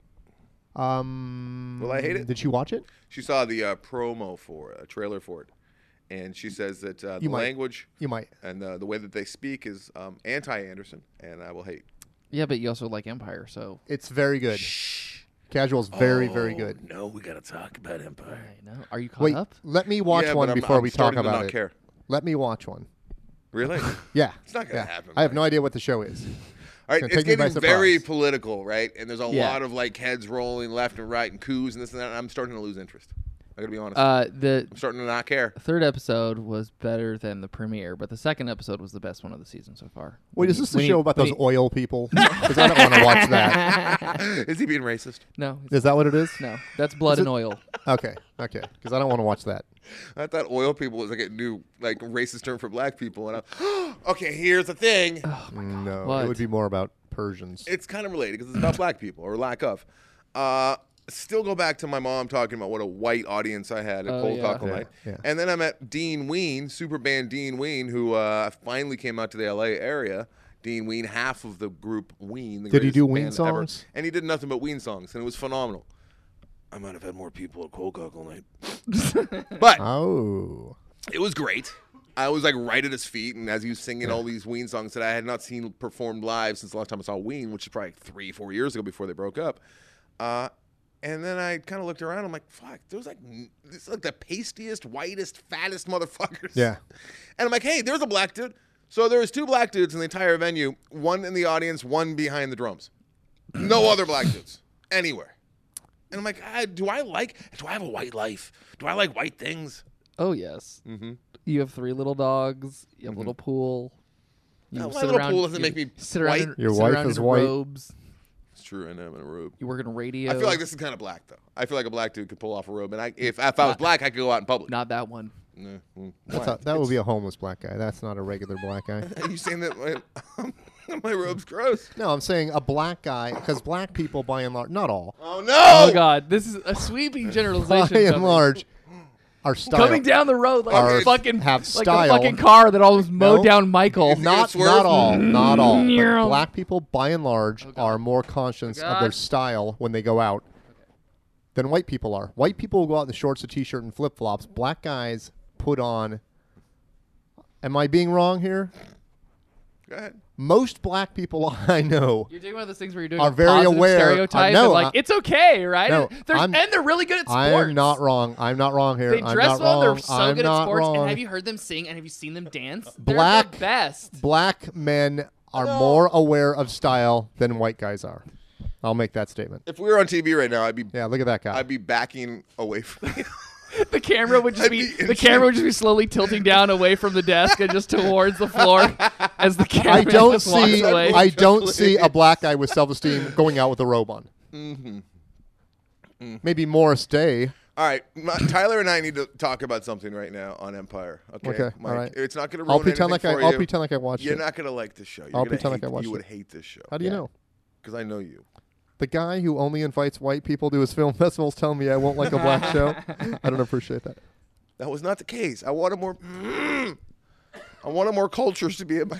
Um, Will I hate it? Did she watch it? She saw the uh, promo for it, a trailer for it, and she says that uh, the You might. language You might. and uh, the way that they speak is um, anti-Anderson, and I will hate. yeah, but you also like Empire, so. It's very good. Casual's very, Oh, very good. No, we got to talk about Empire. I know. Are you caught Wait, up? let me watch Yeah, but one I'm- before I'm we talk starting to about not it. care. Let me watch one. Really? Yeah. It's not gonna yeah. happen, I have man. no idea what the show is. All right, gonna it's take me by getting very surprise. political, right? And there's a Yeah. lot of like heads rolling left and right and coups and this and that. And I'm starting to lose interest. I gotta be honest. Uh, the I'm starting to not care. third episode was better than the premiere, but the second episode was the best one of the season so far. Wait, When is he- this the when he- show about when those he- oil people? Because I don't want to watch that. Is he being racist? No, it's- Is that what it is? no, that's blood Is and it- oil. Okay. Okay. Because I don't want to watch that. I thought oil people was like a new like racist term for black people. And I, okay, here's the thing. No. What? It would be more about Persians. It's kind of related because it's about black people or lack of. Uh, still go back to my mom talking about what a white audience I had at Oh, Cold yeah. Taco Yeah, Night. yeah. And then I met Dean Ween, super band Dean Ween, who uh, finally came out to the L A area. Dean Ween, half of the group Ween. The Did he greatest do Ween band ever. songs? And he did nothing but Ween songs, and it was phenomenal. I might have had more people at Cold Taco Night. But Oh. it was great. I was like right at his feet, and as he was singing all these Ween songs that I had not seen performed live since the last time I saw Ween, which is probably three, four years ago before they broke up. Uh, and then I kind of looked around. I'm like, fuck, there's like this is like the pastiest, whitest, fattest motherfuckers. Yeah. And I'm like, hey, there's a black dude. So there was two black dudes in the entire venue, one in the audience, one behind the drums. No other black dudes anywhere. And I'm like, ah, do I like? Do I have a white life? Do I like white things? Oh yes. Mm-hmm. You have three little dogs. You have Mhm. a little pool. You No, my sit little around- pool doesn't you make me sit around white. in- Your sit wife around is in white. robes. It's true, and I'm in a robe. You work in radio. I feel like this is kind of black, though. I feel like a black dude could pull off a robe, and I, if if I was Not- black, I could go out in public. Not that one. Nah, mm, That's why? a, that would be a homeless black guy. That's not a regular black guy. Are you saying that my, my robe's gross? No, I'm saying a black guy, because black people, by and large, not all, Oh no! Oh God, this is a sweeping generalization. by and coming- large, are style. coming down the road like Are- a fucking have like style. a fucking car that almost mowed No. down Michael. Not, swerve? not all, not all. But Yeah. black people, by and large, Oh, God. are more conscious Oh, of their God. style when they go out than white people are. White people will go out in the shorts, a t-shirt, and flip-flops. Black guys put on. Am I being wrong here? Go ahead. Most black people I know. You're doing one of those things where you're doing Are a very positive aware- stereotype I know, and like I- it's okay, right? No, They're, I'm- and they're really good at sports. I am not wrong. I'm not wrong here. They I'm dress not well. wrong. They're so I'm good at not sports. wrong. And have you heard them sing? And have you seen them dance? They're Black- the best. Black men are more aware of style than white guys are. I'll make that statement. If we were on T V right now, I'd be Yeah, look at that guy. I'd be backing away from you. The camera would just I'd be, be the camera would just be slowly tilting down away from the desk and just towards the floor as the camera I don't just walks see. away. I don't see a black guy with self-esteem going out with a robe on. Mm-hmm. Mm. Maybe Morris Day. All right, my, Tyler and I need to talk about something right now on Empire. Okay, Okay, Mike, all right. It's not going to ruin I'll pretend like anything I. for I'll you. pretend like I watched You're it. not going to like this show. You're I'll gonna pretend like hate, I watched You would it. hate this show. How do you Yeah. know? Because I know you. The guy who only invites white people to his film festivals telling me I won't like a black show. I don't appreciate that. That was not the case. I wanted more. I wanted more cultures to be in my.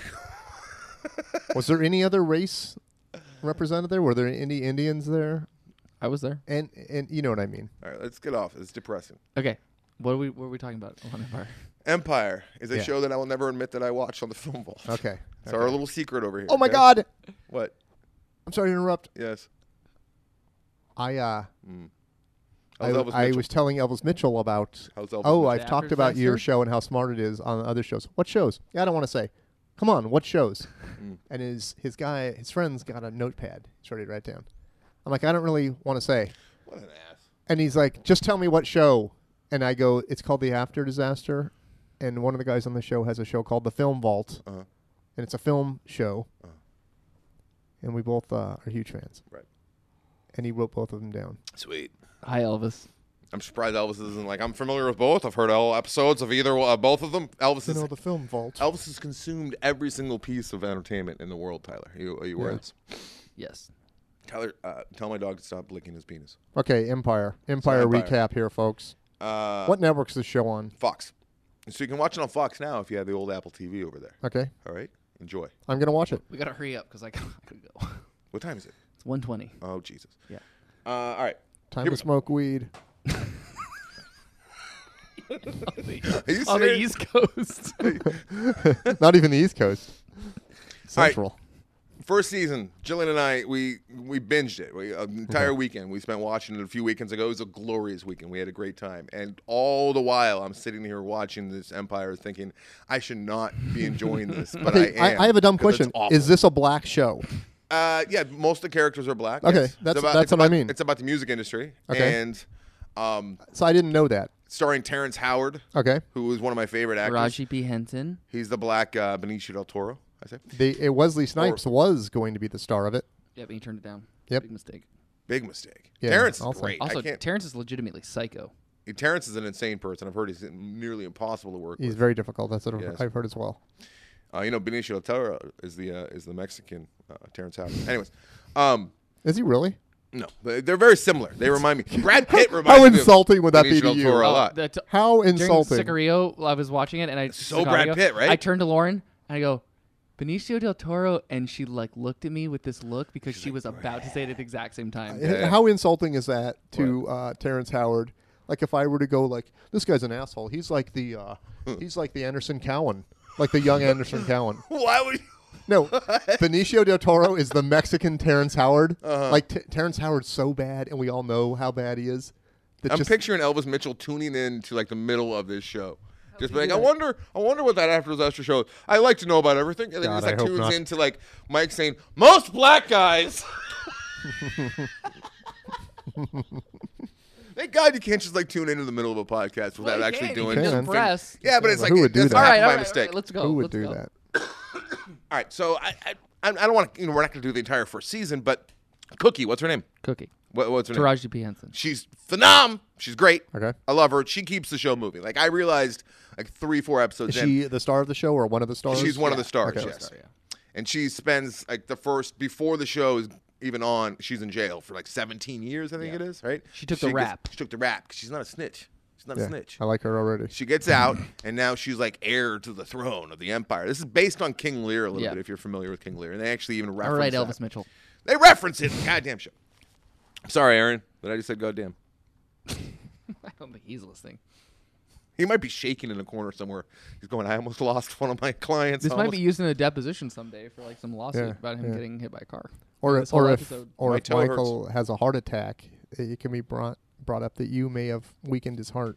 Was there any other race represented there? Were there any Indians there? I was there. And and you know what I mean. All right, let's get off. It's depressing. Okay, what are we what are we talking about on Empire? Empire is a Yeah. show that I will never admit that I watched on the Film Vault. Okay. It's okay. our little secret over here. Oh my okay? God! What? I'm sorry to interrupt. Yes. I uh, Mm. I, How's w- Elvis I Mitchell? was telling Elvis Mitchell about. How's Elvis Oh, Mitchell? I've The talked Actors about your Master? show and how smart it is on other shows. What shows? Yeah, I don't want to say. Come on, what shows? Mm. And his his guy, his friend's got a notepad. He's ready to write down. I'm like, I don't really want to say. What an ass. And he's like, just tell me what show. And I go, it's called The After Disaster. And one of the guys on the show has a show called The Film Vault. Uh-huh. And it's a film show. Uh-huh. And we both uh, are huge fans. Right. And he wrote both of them down. Sweet. Hi, Elvis. I'm surprised Elvis isn't like, I'm familiar with both. I've heard all episodes of either uh, both of them. Elvis You is know, The Film Vault. Elvis has consumed every single piece of entertainment in the world, Tyler. Are you, are you aware of Yeah. this? Yes. Tyler, uh, tell my dog to stop licking his penis. Okay, Empire. Empire Empire. recap here, folks. Uh, What network's this show on? Fox. So you can watch it on Fox now if you have the old Apple T V over there. Okay, All right? Enjoy. I'm going to watch it. We gotta hurry up because I gotta go. What time is it? It's one twenty. Oh, Jesus. Yeah. Uh, all right. Time Here to we- smoke weed. Are you On the serious? East Coast. Not even the East Coast. All right. Central. First season, Jillian and I, we we binged it. We, an entire weekend. We spent watching it a few weekends ago. It was a glorious weekend. We had a great time. And all the while, I'm sitting here watching this Empire thinking, I should not be enjoying this, but Okay, I am. I, I have a dumb 'cause it's question. awful. Is this a black show? Uh, yeah, most of the characters are black. Okay, yes. It's that's- about- that's it's what I about- mean. It's about the music industry. Okay. And um, So I didn't know that. starring Terrence Howard, Okay. who is one of my favorite actors. Raji P. Henson. He's the black uh, Benicio del Toro, I say. The, uh, Wesley Snipes was going to be the star of it. Yep, and he turned it down. Yep. Big mistake. Big mistake. Yeah, Terrence is also- great. Also, I can't, Terrence is legitimately psycho. Terrence is an insane person. I've heard he's nearly impossible to work He's with. very difficult. That's what Yes. I've heard as well. Uh, you know, Benicio del Toro is the uh, is the Mexican uh, Terrence Howard. Anyways, um, Is he really? no, but they're very similar. They remind me. Brad Pitt reminds How me of insulting would that be Benicio to del you? Toro a Oh, lot. the t- How during insulting. Sicario, I was watching it, and I So Brad Sicario, Pitt, right? I turned to Lauren and I go, Benicio del Toro, and she like looked at me with this look because she was about to say it at the exact same time. H- Yeah. How insulting is that to uh, Terrence Howard? Like if I were to go like, this guy's an asshole. He's like the uh, he's like the Anderson Cowan, like the young Anderson Cowan. Why would you? No, Benicio del Toro is the Mexican Terrence Howard. Uh-huh. Like T- Terrence Howard's so bad, and we all know how bad he is. that I'm just- picturing Elvis Mitchell tuning in to like the middle of this show. Just do be like, you I do that? wonder, I wonder what that after disaster show. I like to know about everything, and then God, he I just hope like tunes not. into like Mike saying, "Most black guys." Thank God you can't just like tune into the middle of a podcast without Well, you actually can, doing. you can can. just press. Yeah, but it's Well, like who would do that's that? All half right, my all right, mistake. all right, let's go. Who would let's do go. that? All right, so I, I, I don't want to. You know, we're not going to do the entire first season, but Cookie, what's her name? Cookie. What, what's her name? Taraji P. Henson. She's phenom. She's great. Okay. I love her. She keeps the show moving. Like I realized, like three, four episodes Is in, she the star of the show or one of the stars? she's one of the stars. Okay. Yes. Sorry, yeah. And she spends like the first before the show is even on. She's in jail for like seventeen years. I think Yeah. it is. Right. She took the gets- rap. She took the rap. 'Cause she's not a snitch. She's not Yeah, a snitch. I like her already. She gets out, and now she's like heir to the throne of the empire. This is based on King Lear a little Yeah. bit, if you're familiar with King Lear. And they actually even reference All right, that. Elvis Mitchell. They reference it in the goddamn show. Sorry, Aaron, but I just said goddamn. I don't think he's listening. He might be shaking in a corner somewhere. He's going, I almost lost one of my clients. This I might almost- be used in a deposition someday for like some lawsuit Yeah, about him yeah. getting hit by a car. Or This if, whole or if, episode. or My if toe Michael has a heart attack, it can be brought brought up that you may have weakened his heart,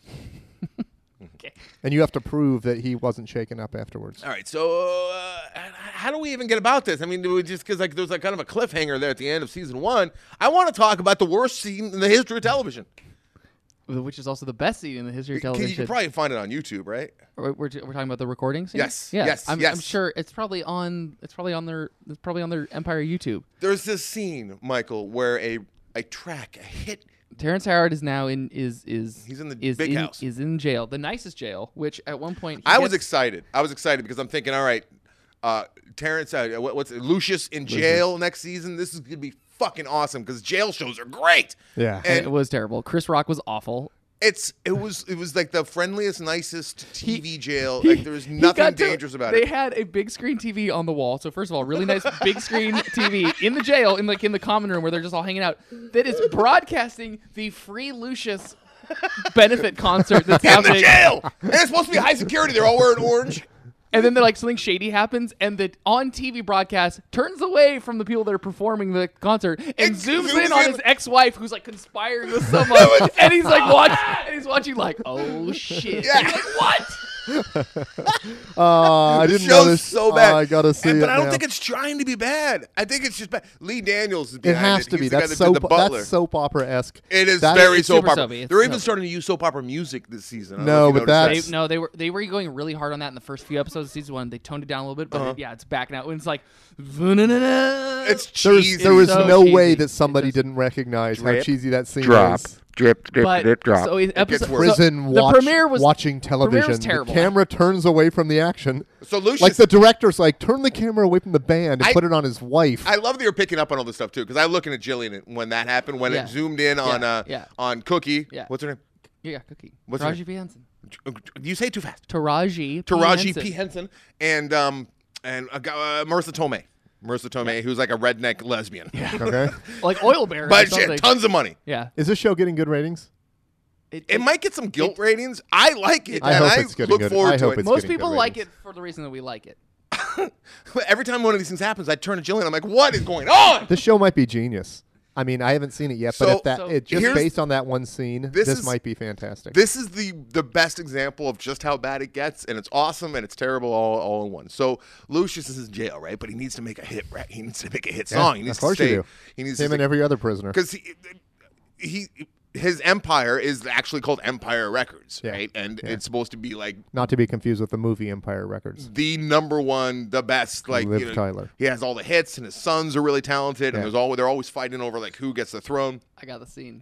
Okay. and you have to prove that he wasn't shaken up afterwards. All right, so uh, how do we even get about this? I mean, do we just because like there's like kind of a cliffhanger there at the end of season one. I want to talk about the worst scene in the history of television. Which is also the best scene in the history of Can- You television. can probably find it on YouTube, right? We're, we're, we're talking about the recording scene. Yes, Yeah. yes, I'm, I'm yes. sure it's probably on. It's probably on their. It's probably on their Empire YouTube. There's this scene, Michael, where a a track, a hit. Terrence Howard is now in is is He's in the is big in, house. is in jail, the nicest jail. Which at one point he I was gets- excited. I was excited because I'm thinking, all right, uh, Terrence, uh, what, what's it, Lucius in jail next season? This is gonna be fucking awesome because jail shows are great. Yeah. And It was terrible. Chris Rock was awful. It's it was it was like the friendliest, nicest T V jail. He- Like there was he nothing got to- dangerous about They it. had a big screen T V on the wall. So first of all, really nice big screen T V in the jail, in like in the common room where they're just all hanging out. That is broadcasting the Free Lucius benefit concert that's In the happening. jail, and it's supposed to be high security. They're all wearing orange. And then they're like something shady happens, and the on T V broadcast turns away from the people that are performing the concert and It zooms, zooms in on in. his ex-wife who's like conspiring with someone, and he's like watching, and he's watching like, oh shit, Yeah. He's like, what? Uh, I The didn't know show's this. so bad. Uh, I gotta see And- it But I don't now. think it's trying to be bad. I think it's just bad. Lee Daniels is It behind has it. to He's be. the guy That's that did soap. the Butler. That's soap opera esque. It is That very is soap super opera. soapy. It's They're even soap. starting to use soap opera music this season. I don't No, know if you but noticed that's- They, no, they were they were going really hard on that in the first few episodes of season one. They toned it down a little bit, but Uh-huh. it- yeah, it's back now. When it's like, "Va-na-na-na." It's There was, cheesy. there was so no way cheesy. that somebody It just- didn't recognize how Drip, cheesy that scene drop. is. Drip, drip, but drip, drop. so in episode, gets worse. so Prison the watch, premiere was watching premiere was television. terrible. The camera turns away from the action. So Lucius, Like the director's like, turn the camera away from the band and I- put it on his wife. I love that you're picking up on all this stuff too, because I was looking at Jillian when that happened, when Yeah. it zoomed in on Yeah, uh, yeah. on Cookie. Yeah. What's her name? Yeah, Cookie. What's her Taraji P. Henson. You say it too fast. Taraji. P. Taraji Henson. P. Henson and um and uh, uh, Marissa Tomei. Marissa Tomei, who's like a redneck lesbian. Okay. Like oil baron. or But she something. had tons of money. Yeah. Is this show getting good ratings? It, It might get some guilt ratings. I like it, I and hope I it's getting look good. forward I to hope it. it's Most getting good people like it ratings. for the reason that we like it. Every time one of these things happens, I turn to Jillian. I'm like, "What is going on?" This show might be genius. I mean, I haven't seen it yet, but So- if that So it just here's- based on that one scene, This this, is- might be fantastic. This is the the best example of just how bad it gets, and it's awesome and it's terrible all, all in one. So Lucius is in jail, right? But he needs to make a hit, right? He needs to make a hit Yeah, song. He of needs course to you stay. do. He needs Him to and every other prisoner. because he, he his empire is actually called Empire Records, Yeah, right? And yeah. it's supposed to be like Not to be confused with the movie Empire Records. the number one, the best. Like Liv you know, Tyler. he has all the hits, and his sons are really talented, and Yeah. there's all they're always fighting over like who gets the throne. I got the scene.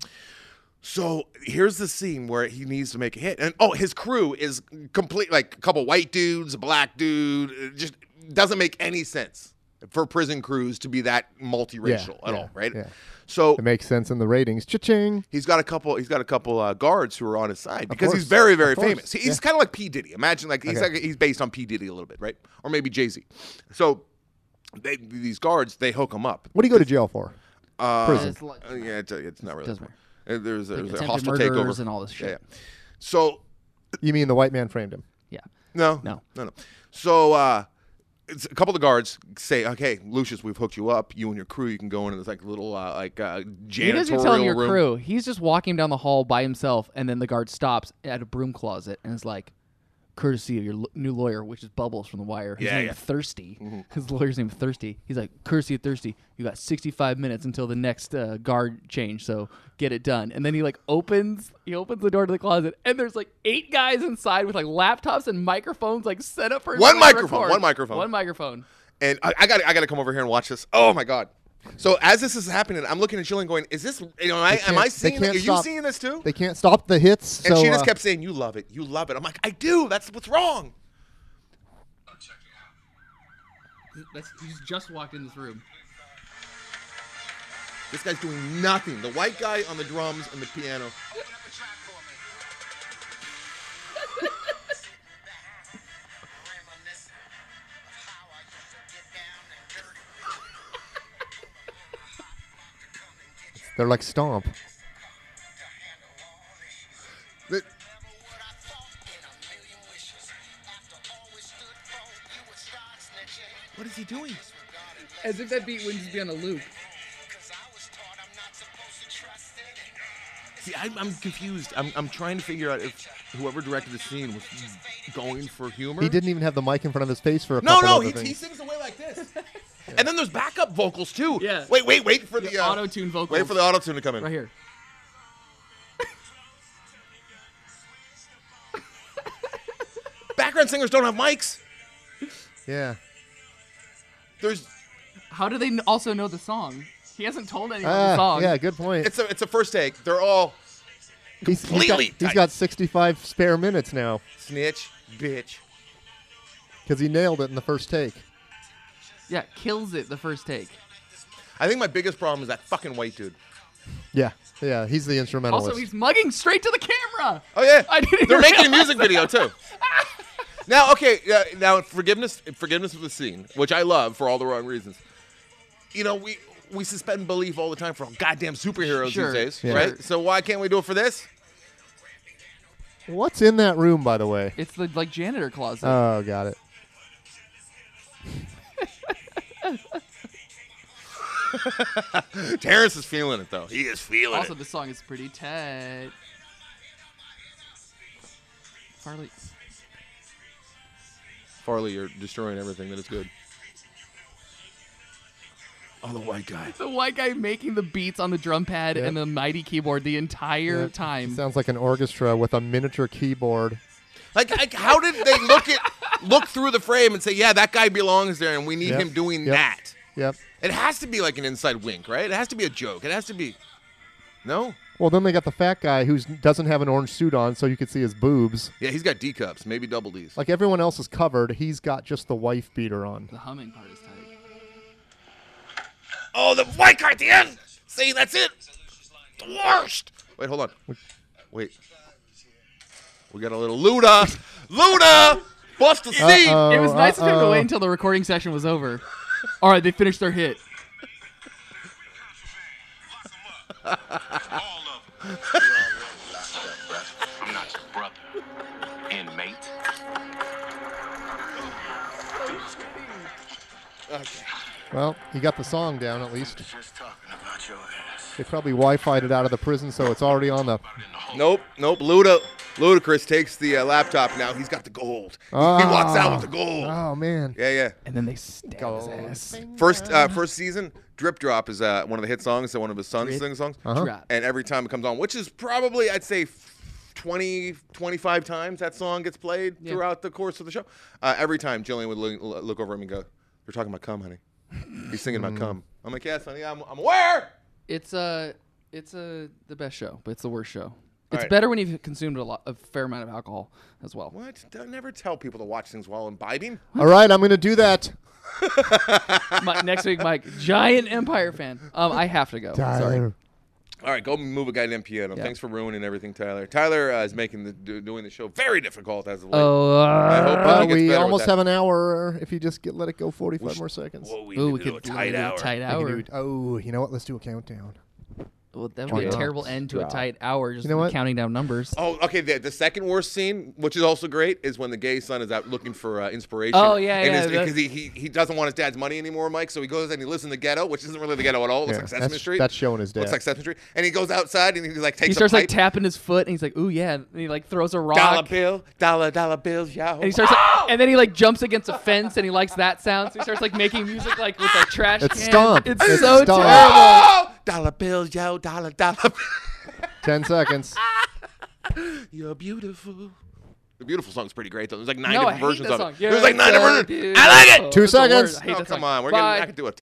So here's the scene where he needs to make a hit, and oh, his crew is complete like a couple white dudes, a black dude. It just doesn't make any sense for prison crews to be that multiracial Yeah, at yeah, all, right? yeah. So It makes sense in the ratings. Cha-ching. he's got a couple. He's got a couple uh, guards who are on his side because he's course, very, very of course, famous. He- He's yeah. kind of like P Diddy. Imagine like he's Okay. like he's based on P Diddy a little bit, right? Or maybe Jay Z. So they, these guards they hook him up. What do you go to jail for? Uh, Prison. It's like- uh, yeah, it's, it's not really. Doesn't matter. Uh, There's, Like there's a attempted hostile murderers takeover. and all this shit. Yeah, yeah. So You mean the white man framed him? Yeah. no, No. no, no. So uh, it's a couple of the guards say, "Okay, Lucius, we've hooked you up. You and your crew, you can go into this like little uh, like uh, He doesn't tell him janitorial your room." crew. He's just walking down the hall by himself, and then the guard stops at a broom closet and is like, courtesy of your l- new lawyer, which is Bubbles from The Wire. His Yeah, name yeah. is Thirsty. His lawyer's name is Thirsty. He's like, courtesy of Thirsty, you got sixty-five minutes until the next uh, guard change, so get it done. And then he like opens, he opens the door to the closet, and there's like eight guys inside with like laptops and microphones like set up for One him to microphone, record. one microphone. one microphone. And I, I got I got to come over here and watch this. Oh my god! So as this is happening, I'm looking at Jillian going, "Is this? You know, am I, They am I can't- they seeing? It? can't Are you stop- seeing this too?" They can't stop the hits. And so, she just uh, kept saying, "You love it, you love it." I'm like, "I do. That's what's wrong." That's, he's just walked in this room. This guy's doing nothing. The white guy on the drums and the piano. They're like Stomp. The- what is he doing? As if that beat wouldn't just be on a loop. See, I'm, I'm confused. I'm, I'm trying to figure out if whoever directed the scene was going for humor. He didn't even have the mic in front of his face for a No, couple no, other he, things. he sings away like this. And then there's backup vocals too. Yeah. Wait, wait, wait for The the, uh, auto-tune vocals. Wait for the auto tune to come in. Right here. Background singers don't have mics. Yeah. There's How do they kn- also know the song? He hasn't told anyone Ah, the song. yeah, good point. it's a it's a first take. They're all He's, he's got, completely he's tight. got sixty-five spare minutes now snitch, bitch. because he nailed it in the first take. Yeah, kills it the first take. I think my biggest problem is that fucking white dude. Yeah, yeah, he's the instrumentalist. Also, he's mugging straight to the camera. Oh yeah, I didn't they're even making a realize music video too. Now, okay, uh, now forgiveness, forgiveness of the scene, which I love for all the wrong reasons. You know, we we suspend belief all the time for goddamn superheroes Sure, these days, yeah. right? So why can't we do it for this? What's in that room, by the way? It's the like janitor closet. Oh, got it. Terrence is feeling it though. He is feeling also, it. this song is pretty tight. Farley. Farley, you're destroying everything that is good. Oh, the white guy. The white guy making the beats on the drum pad Yep. and the mighty keyboard the entire Yeah. time. Sounds like an orchestra with a miniature keyboard. Like, like, how did they look at look through the frame and say, yeah, that guy belongs there, and we need Yep. him doing Yep. that? Yep. It has to be like an inside wink, right? It has to be a joke. It has to be. No? Well, then they got the fat guy who doesn't have an orange suit on, so you could see his boobs. Yeah, he's got D cups, maybe double D's. Like everyone else is covered, he's got just the wife beater on. The humming part is tight. Oh, the white guy at the end. See, that's it. The worst. Wait, hold on. Wait. We got a little Luda. Luda. Bust the seat. Uh-oh, It was nice of him to uh-oh. wait until the recording session was over. All right, they finished their hit. All of them. I'm not your brother. Inmate. Okay. Well, he got the song down at least. Just talking about your ass. They probably Wi-Fi'd it out of the prison, so it's already on the. Nope, nope. Luda, Ludacris takes the uh, laptop now. He's got the gold. He walks out with the gold. Oh man. Yeah, yeah. And then they stab Gold. his ass. First, uh, first season, Drip Drop is uh, one of the hit songs that one of his sons Drip. sings songs. Uh-huh. Drop. And every time it comes on, which is probably, I'd say, twenty, twenty-five times that song gets played Yeah. throughout the course of the show. Uh, every time Jillian would look, look over at me and go, "You're talking about cum, honey." He's singing about cum. I'm like, "Yes, honey, I'm, I'm aware." It's uh it's uh, the best show, but it's the worst show. It's right. better when you've consumed a lot, a fair amount of alcohol as well. What? Don't never tell people to watch things while imbibing. All right, I'm gonna do that. Mi- next week, Mike, giant Empire fan. Um, I have to go. Sorry. Tyler. All right, go move a goddamn piano. Yeah. Thanks for ruining everything, Tyler. Tyler uh, is making the do, doing the show very difficult as of late. Oh, I hope uh, he Well, gets we better with almost that. have an hour if you just get let it go forty-five more seconds. Whoa, we ooh, need we to do could a tight do a hour. tight We can hour. do it- oh, you know what? Let's do a countdown. Well, that would be a Drop. terrible end to a Drop. tight hour. Just You know what? counting down numbers. Oh, okay. The, the second worst scene, which is also great, is when the gay son is out looking for uh, inspiration. Oh, yeah, and yeah, his- that- Because he, he he doesn't want his dad's money anymore, Mike. So he goes and he lives in the ghetto, which isn't really the ghetto at all. It looks Yeah, like Sesame that's- Street. that's showing his dad. Looks like Sesame Street. And he goes outside and he like takes He starts a like pipe. tapping his foot, and he's like, "Ooh yeah!" And he like throws a rock. Dollar bill, dollar dollar bills, yo. And he starts, like, and then he like jumps against a fence, and he likes that sound. So he starts like making music like with like trash It's cans. Stomp. It's, It's so Stomp. terrible. Oh! Dollar bills, yo, dollar dollar. Ten seconds. You're beautiful. The beautiful song's pretty great though. There's like nine No, I different hate versions that of song. it. There's like nine You're different so versions. I like it. beautiful. Two It's the seconds. worst. I hate Oh, that come song. on, we're Bye. gonna. I could do a